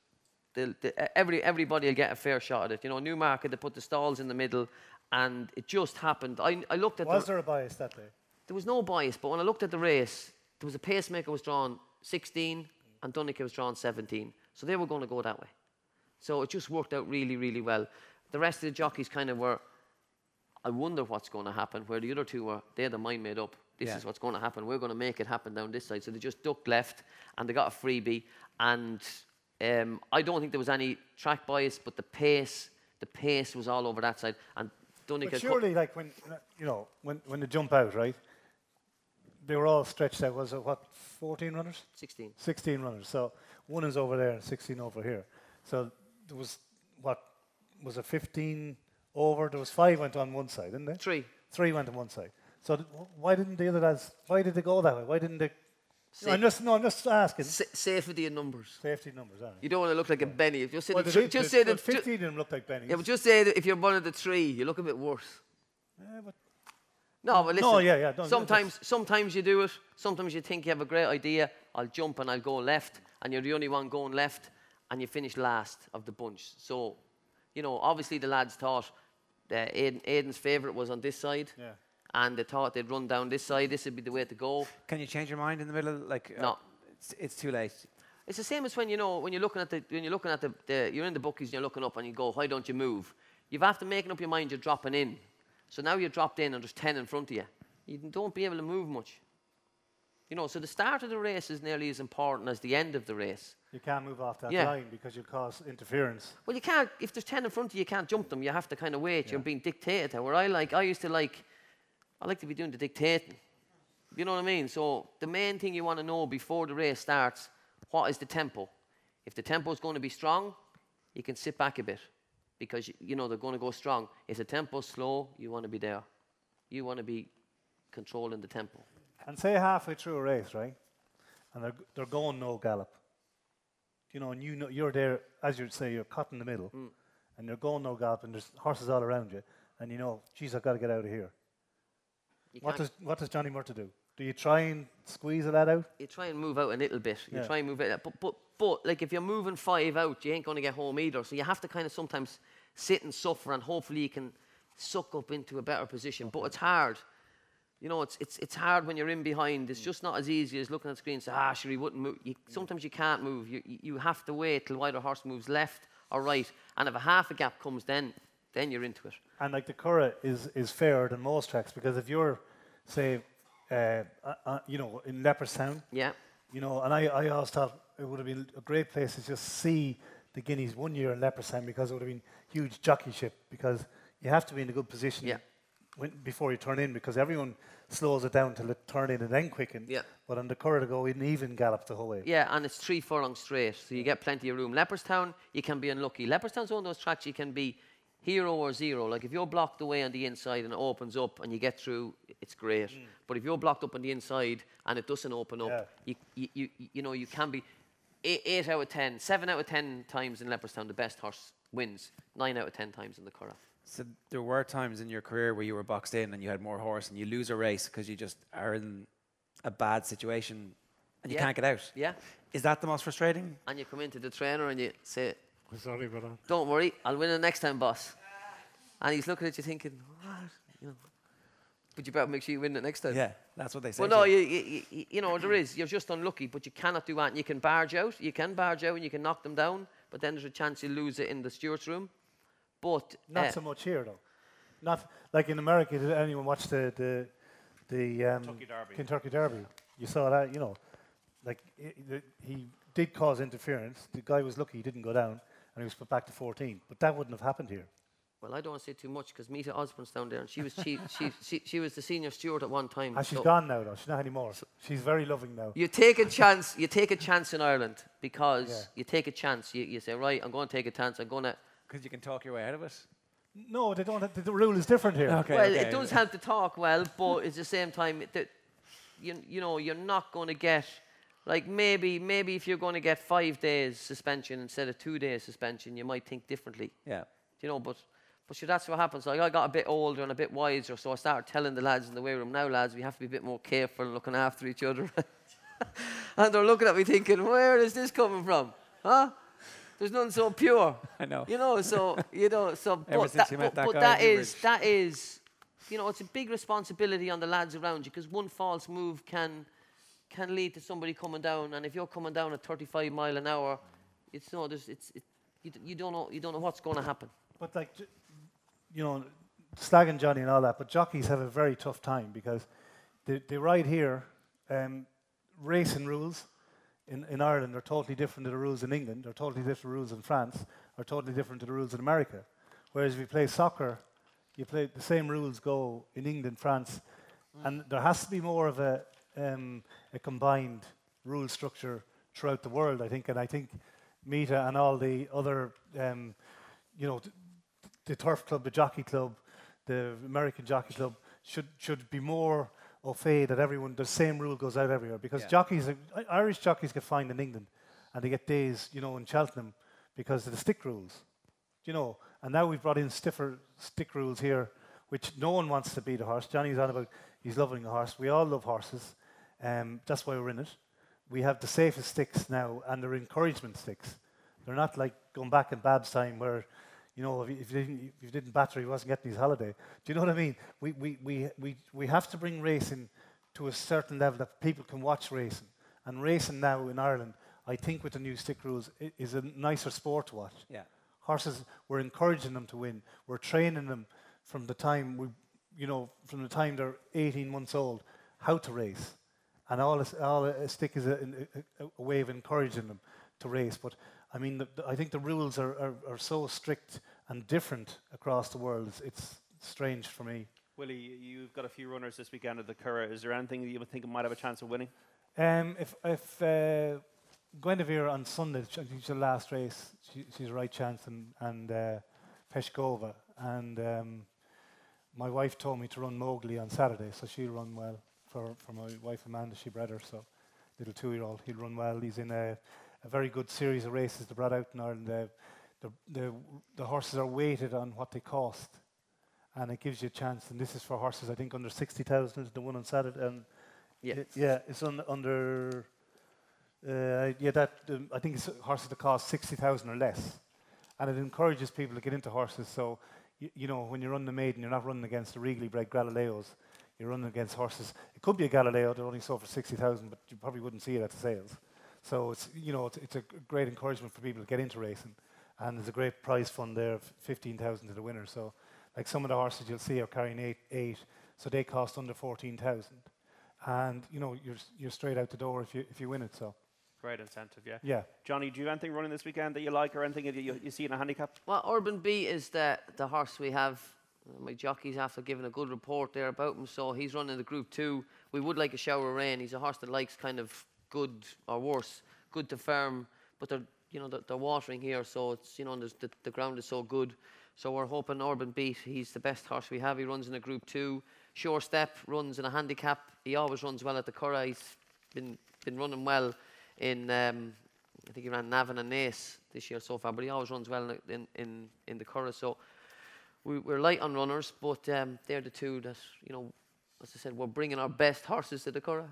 everybody will get a fair shot at it. You know, Newmarket, they put the stalls in the middle, and it just happened. I looked at. Was there a bias that day? There was no bias, but when I looked at the race, there was a pacemaker was drawn 16 and Dunica was drawn 17, so they were going to go that way. So it just worked out really, really well. The rest of the jockeys kind of were, I wonder what's going to happen, where the other two were, they had their mind made up. This is what's going to happen. We're going to make it happen down this side. So they just ducked left, and they got a freebie. And I don't think there was any track bias, but the pace was all over that side. And Dunica. But surely, like when they jump out, right? They were all stretched out. Was it 14 runners? 16. 16 runners. So one is over there and 16 over here. So there was was it 15 over? There was 5 went on one side, didn't they? 3 went on one side. So why didn't the other lads? Why did they go that way? Why didn't they? I'm just asking. Safety in numbers. Safety in numbers. Right. You don't want to look like a Benny. Just say, 15 of them look like Benny. Yeah, but just say that if you're one of the 3, you look a bit worse. Yeah, but listen. No, yeah. Sometimes you do it. Sometimes you think you have a great idea. I'll jump and I'll go left, and you're the only one going left, and you finish last of the bunch. So, obviously the lads thought that Aidan's favourite was on this side. Yeah. And they thought they'd run down this side. This would be the way to go. Can you change your mind in the middle? No, it's too late. It's the same as when you're looking at you're in the bookies and you're looking up and you go, why don't you move? You've after making up your mind, you're dropping in. So now you're dropped in and there's 10 in front of you. You don't be able to move much. So the start of the race is nearly as important as the end of the race. You can't move off that line because you cause interference. Well, you can't. If there's 10 in front of you, you can't jump them. You have to kind of wait. Yeah. You're being dictated to. Where I like to be doing the dictating. You know what I mean? So the main thing you want to know before the race starts, what is the tempo? If the tempo is going to be strong, you can sit back a bit because they're going to go strong. If the tempo's slow, you want to be there. You want to be controlling the tempo. And say halfway through a race, right? And they're going no gallop. You know, and you know you're there, as you say, you're caught in the middle, and you're going no gallop, and there's horses all around you, and you know, geez, I've got to get out of here. What does Johnny Murtagh do? Do you try and squeeze that out? You try and move out a little bit. You Yeah. try and move it, but like if you're moving 5 out, you ain't going to get home either. So you have to kind of sometimes sit and suffer, and hopefully you can suck up into a better position. But it's hard. You know, it's hard when you're in behind. It's just not as easy as looking at the screen and say, sure, he wouldn't move. Sometimes you can't move. You have to wait till either horse moves left or right. And if a half a gap comes, then you're into it. And like the Curragh is fairer than most tracks, because if you're, say, you know, in Leopardstown, Yeah. you know, and I always thought it would have been a great place to just see the Guineas one year in Leopardstown, because it would have been huge jockeyship, because you have to be in a good position Yeah. before you turn in, because everyone slows it down till it turn in and then quicken. Yeah. But on the Curragh to go in even gallop the whole way. Yeah, and it's 3 furlongs straight, so you get plenty of room. Leopardstown, you can be unlucky. Leopardstown's one of those tracks you can be hero or zero. Like if you're blocked away on the inside and it opens up and you get through, it's great. But if you're blocked up on the inside and it doesn't open up, you know, you can be 8 out of 10, 7 out of 10 times in Leopardstown, the best horse wins. 9 out of 10 times in the Curragh. So there were times in your career where you were boxed in and you had more horse and you lose a race because you just are in a bad situation and you Yeah. can't get out. Yeah. Is that the most frustrating? And you come into the trainer and you say, Sorry about that. don't worry, I'll win it next time, boss. And he's looking at you thinking, what? You know, but you better make sure you win it next time. Yeah, that's what they say. Well, no, you know, there is. You're just unlucky, but you cannot do that. You can barge out. You can barge out and you can knock them down, but then there's a chance you lose it in the steward's room. But Not so much here, though. Not like in America. Did anyone watch the Kentucky Derby? You saw that, you know. Like he did cause interference. The guy was lucky he didn't go down, and he was put back to 14. But that wouldn't have happened here. Well, I don't want to say too much because Mita Osborne's down there, and she was she was the senior steward at one time. And she's so gone now, though. She's not anymore. She's very loving now. you take a chance. You take a chance in Ireland because you take a chance. You say, right, I'm going to take a chance. I'm going to. Because you can talk your way out of it. No, they don't. The rule is different here. Okay. Well, it does help to talk well, but at the same time, you know, you're not going to get, like maybe if you're going to get 5 days suspension instead of 2 days suspension, you might think differently. Yeah. You know, but sure, that's what happens. Like I got a bit older and a bit wiser, so I started telling the lads in the weigh room, now lads, we have to be a bit more careful and looking after each other. And they're looking at me thinking, where is this coming from? Huh? There's nothing so pure. I know. You know, so Ever since you met that guy that in that is, you know, it's a big responsibility on the lads around you, because one false move can lead to somebody coming down, and if you're coming down at 35 mile an hour, it's no, you don't know what's going to happen. But like, you know, slagging Johnny and all that, but jockeys have a very tough time because they ride here. Racing rules in Ireland are totally different to the rules in England, are totally different to the rules in France, are totally different to the rules in America. Whereas if you play soccer, you play the same rules go in England, France, and there has to be more of a combined rule structure throughout the world, I think. And I think Mita and all the other, you know, the Turf Club, the Jockey Club, the American Jockey Club should be more au fait that everyone, the same rule goes out everywhere. Because jockeys, Irish jockeys get fined in England and they get days, you know, in Cheltenham because of the stick rules, you know. And now we've brought in stiffer stick rules here, which no one wants to beat a horse. Johnny's on about he's loving a horse. We all love horses. That's why we're in it. We have the safest sticks now, and they're encouragement sticks. They're not like going back in Bab's time where, you know, if you didn't batter, he wasn't getting his holiday. Do you know what I mean? We have to bring racing to a certain level that people can watch racing. And racing now in Ireland, I think with the new stick rules, is a nicer sport to watch. Yeah. Horses, we're encouraging them to win. We're training them from the time from the time they're 18 months old, how to race. And all a stick is a way of encouraging them to race. But I mean, I think the rules are so strict and different across the world. It's strange for me. Willie, you've got a few runners this weekend at the Curragh. Is there anything that you would think might have a chance of winning? If Guinevere on Sunday, I think she's the last race, she's a right chance, and Peshkova. And my wife told me to run Mowgli on Saturday, so she'll run well for my wife Amanda. She bred her, so little 2-year-old. He'll run well. He's in a very good series of races they brought out in Ireland. The horses are weighted on what they cost, and it gives you a chance. And this is for horses, I think, under 60,000 is the one on Saturday. And it's under. I think it's horses that cost 60,000 or less, and it encourages people to get into horses. So, you know, when you run the maiden, you're not running against the regally bred Galileos. You're running against horses. It could be a Galileo that only sold for 60,000, but you probably wouldn't see it at the sales. So it's it's a great encouragement for people to get into racing, and there's a great prize fund there of 15,000 to the winner. So, like some of the horses you'll see are carrying eight, so they cost under 14,000, and you know you're straight out the door if you win it. So. Great incentive, yeah. Yeah. Johnny, do you have anything running this weekend that you like, or anything that you see in a handicap? Well, Urban Beat is the horse we have. My jockey's after giving a good report there about him, so he's running the Group 2. We would like a shower of rain. He's a horse that likes kind of good or worse, good to firm, but they're watering here, so it's the ground is so good. So we're hoping Urban Beat. He's the best horse we have. He runs in a Group 2. Sure Step runs in a handicap. He always runs well at the Curragh. He's been running well in I think he ran Navan and Naas this year so far, but he always runs well in the Curragh. So we're light on runners, but they're the two that, as I said, we're bringing our best horses to the Curragh.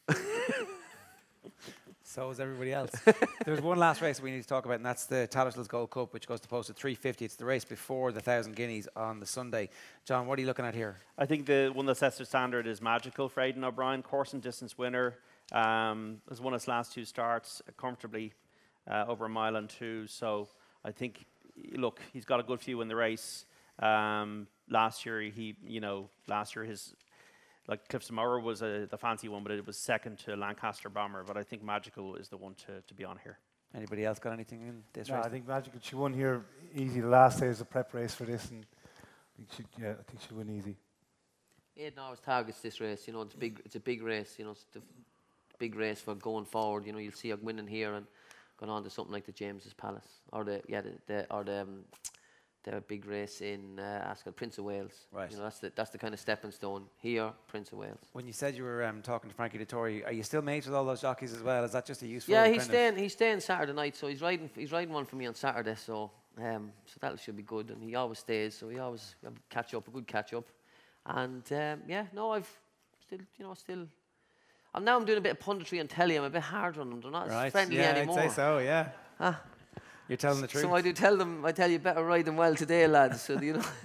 So is everybody else. There's one last race we need to talk about, and that's the Tattersalls Gold Cup, which goes to post at 350. It's the race before the 1,000 Guineas on the Sunday. John, what are you looking at here? I think the one that sets the standard is Magical for Aidan O'Brien, course and distance winner. Has won his last 2 starts comfortably, over 1.2 miles. So I think, look, he's got a good few in the race. Last year his Clifton Mower was the fancy one, but it was second to Lancaster Bomber. But I think Magical is the one to be on here. Anybody else got anything in this No, race? I think Magical, she won here easy. The last day was a prep race for this, and I think she won easy. Aidan always targets this race. It's a big race. It's the big race for going forward. You'll see her winning here and going on to something like the James's Palace or the big race in Ascot, Prince of Wales. Right. That's the kind of stepping stone here, Prince of Wales. When you said you were talking to Frankie Dettori, are you still mates with all those jockeys as well? Is that just a useful? Yeah, he's staying Saturday night, so he's riding one for me on Saturday. So that should be good, and he always stays. So we always have a good catch up, and I'm doing a bit of punditry on telly. I'm a bit hard on them. They're not as friendly anymore. I'd say so, yeah. You're telling the truth. So I do tell them, you better ride them well today, lads. So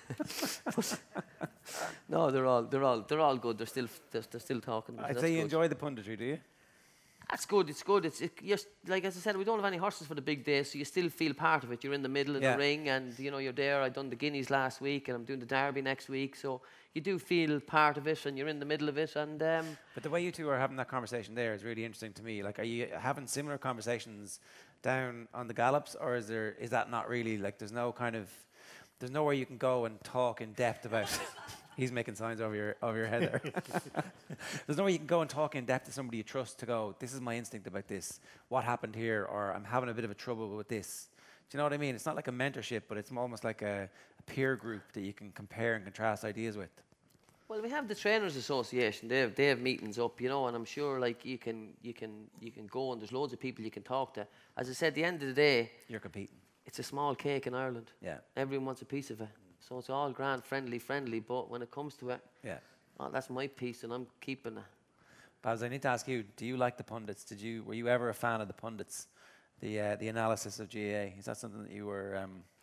no, they're all good. They're still talking. I'd say you enjoy the punditry, do you? That's good. It's good. Just like as I said, we don't have any horses for the big day, so you still feel part of it. You're in the middle of the ring, and you're there. I done the Guineas last week, and I'm doing the Derby next week, so you do feel part of it, and you're in the middle of it. And but the way you two are having that conversation there is really interesting to me. Like, are you having similar conversations down on the gallops, or is that not really like there's nowhere you can go and talk in depth about? He's making signs over your head there. There's nowhere you can go and talk in depth to somebody you trust to go, this is my instinct about this. What happened here? Or I'm having a bit of a trouble with this. Do you know what I mean? It's not like a mentorship, but it's almost like a peer group that you can compare and contrast ideas with. Well, we have the Trainers Association. They have meetings up, and I'm sure like you can go, and there's loads of people you can talk to. As I said, at the end of the day, you're competing. It's a small cake in Ireland. Yeah. Everyone wants a piece of it. So it's all grand, friendly, but when it comes to it, that's my piece, and I'm keeping it. Babs, I need to ask you: do you like the pundits? Were you ever a fan of the pundits? The analysis of GAA, is that something that you were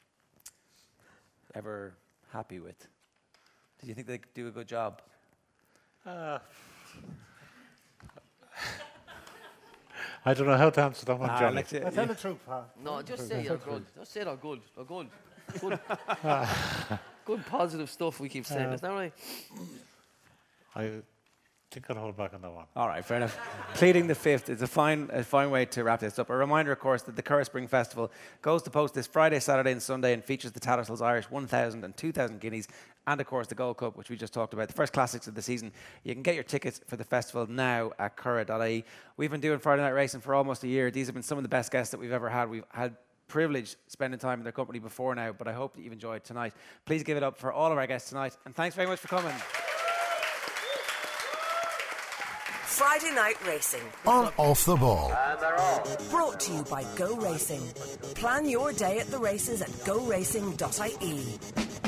ever happy with? Did you think they do a good job? I don't know how to answer that one, Johnny. Tell the truth, huh? No, just say you're good. Just say they're good. They're good. Good positive stuff we keep saying. Is that right? I think I'll hold back on that one. All right, fair enough. Pleading the fifth is a fine way to wrap this up. A reminder, of course, that the Curragh Spring Festival goes to post this Friday, Saturday and Sunday and features the Tattersalls Irish 1,000 and 2,000 Guineas and, of course, the Gold Cup, which we just talked about, the first classics of the season. You can get your tickets for the festival now at curragh.ie. We've been doing Friday Night Racing for almost a year. These have been some of the best guests that we've ever had. We've had privileged spending time in their company before now, but I hope that you've enjoyed tonight. Please give it up for all of our guests tonight, and thanks very much for coming. Friday Night Racing. On Off the Ball. Brought to you by Go Racing. Plan your day at the races at goracing.ie.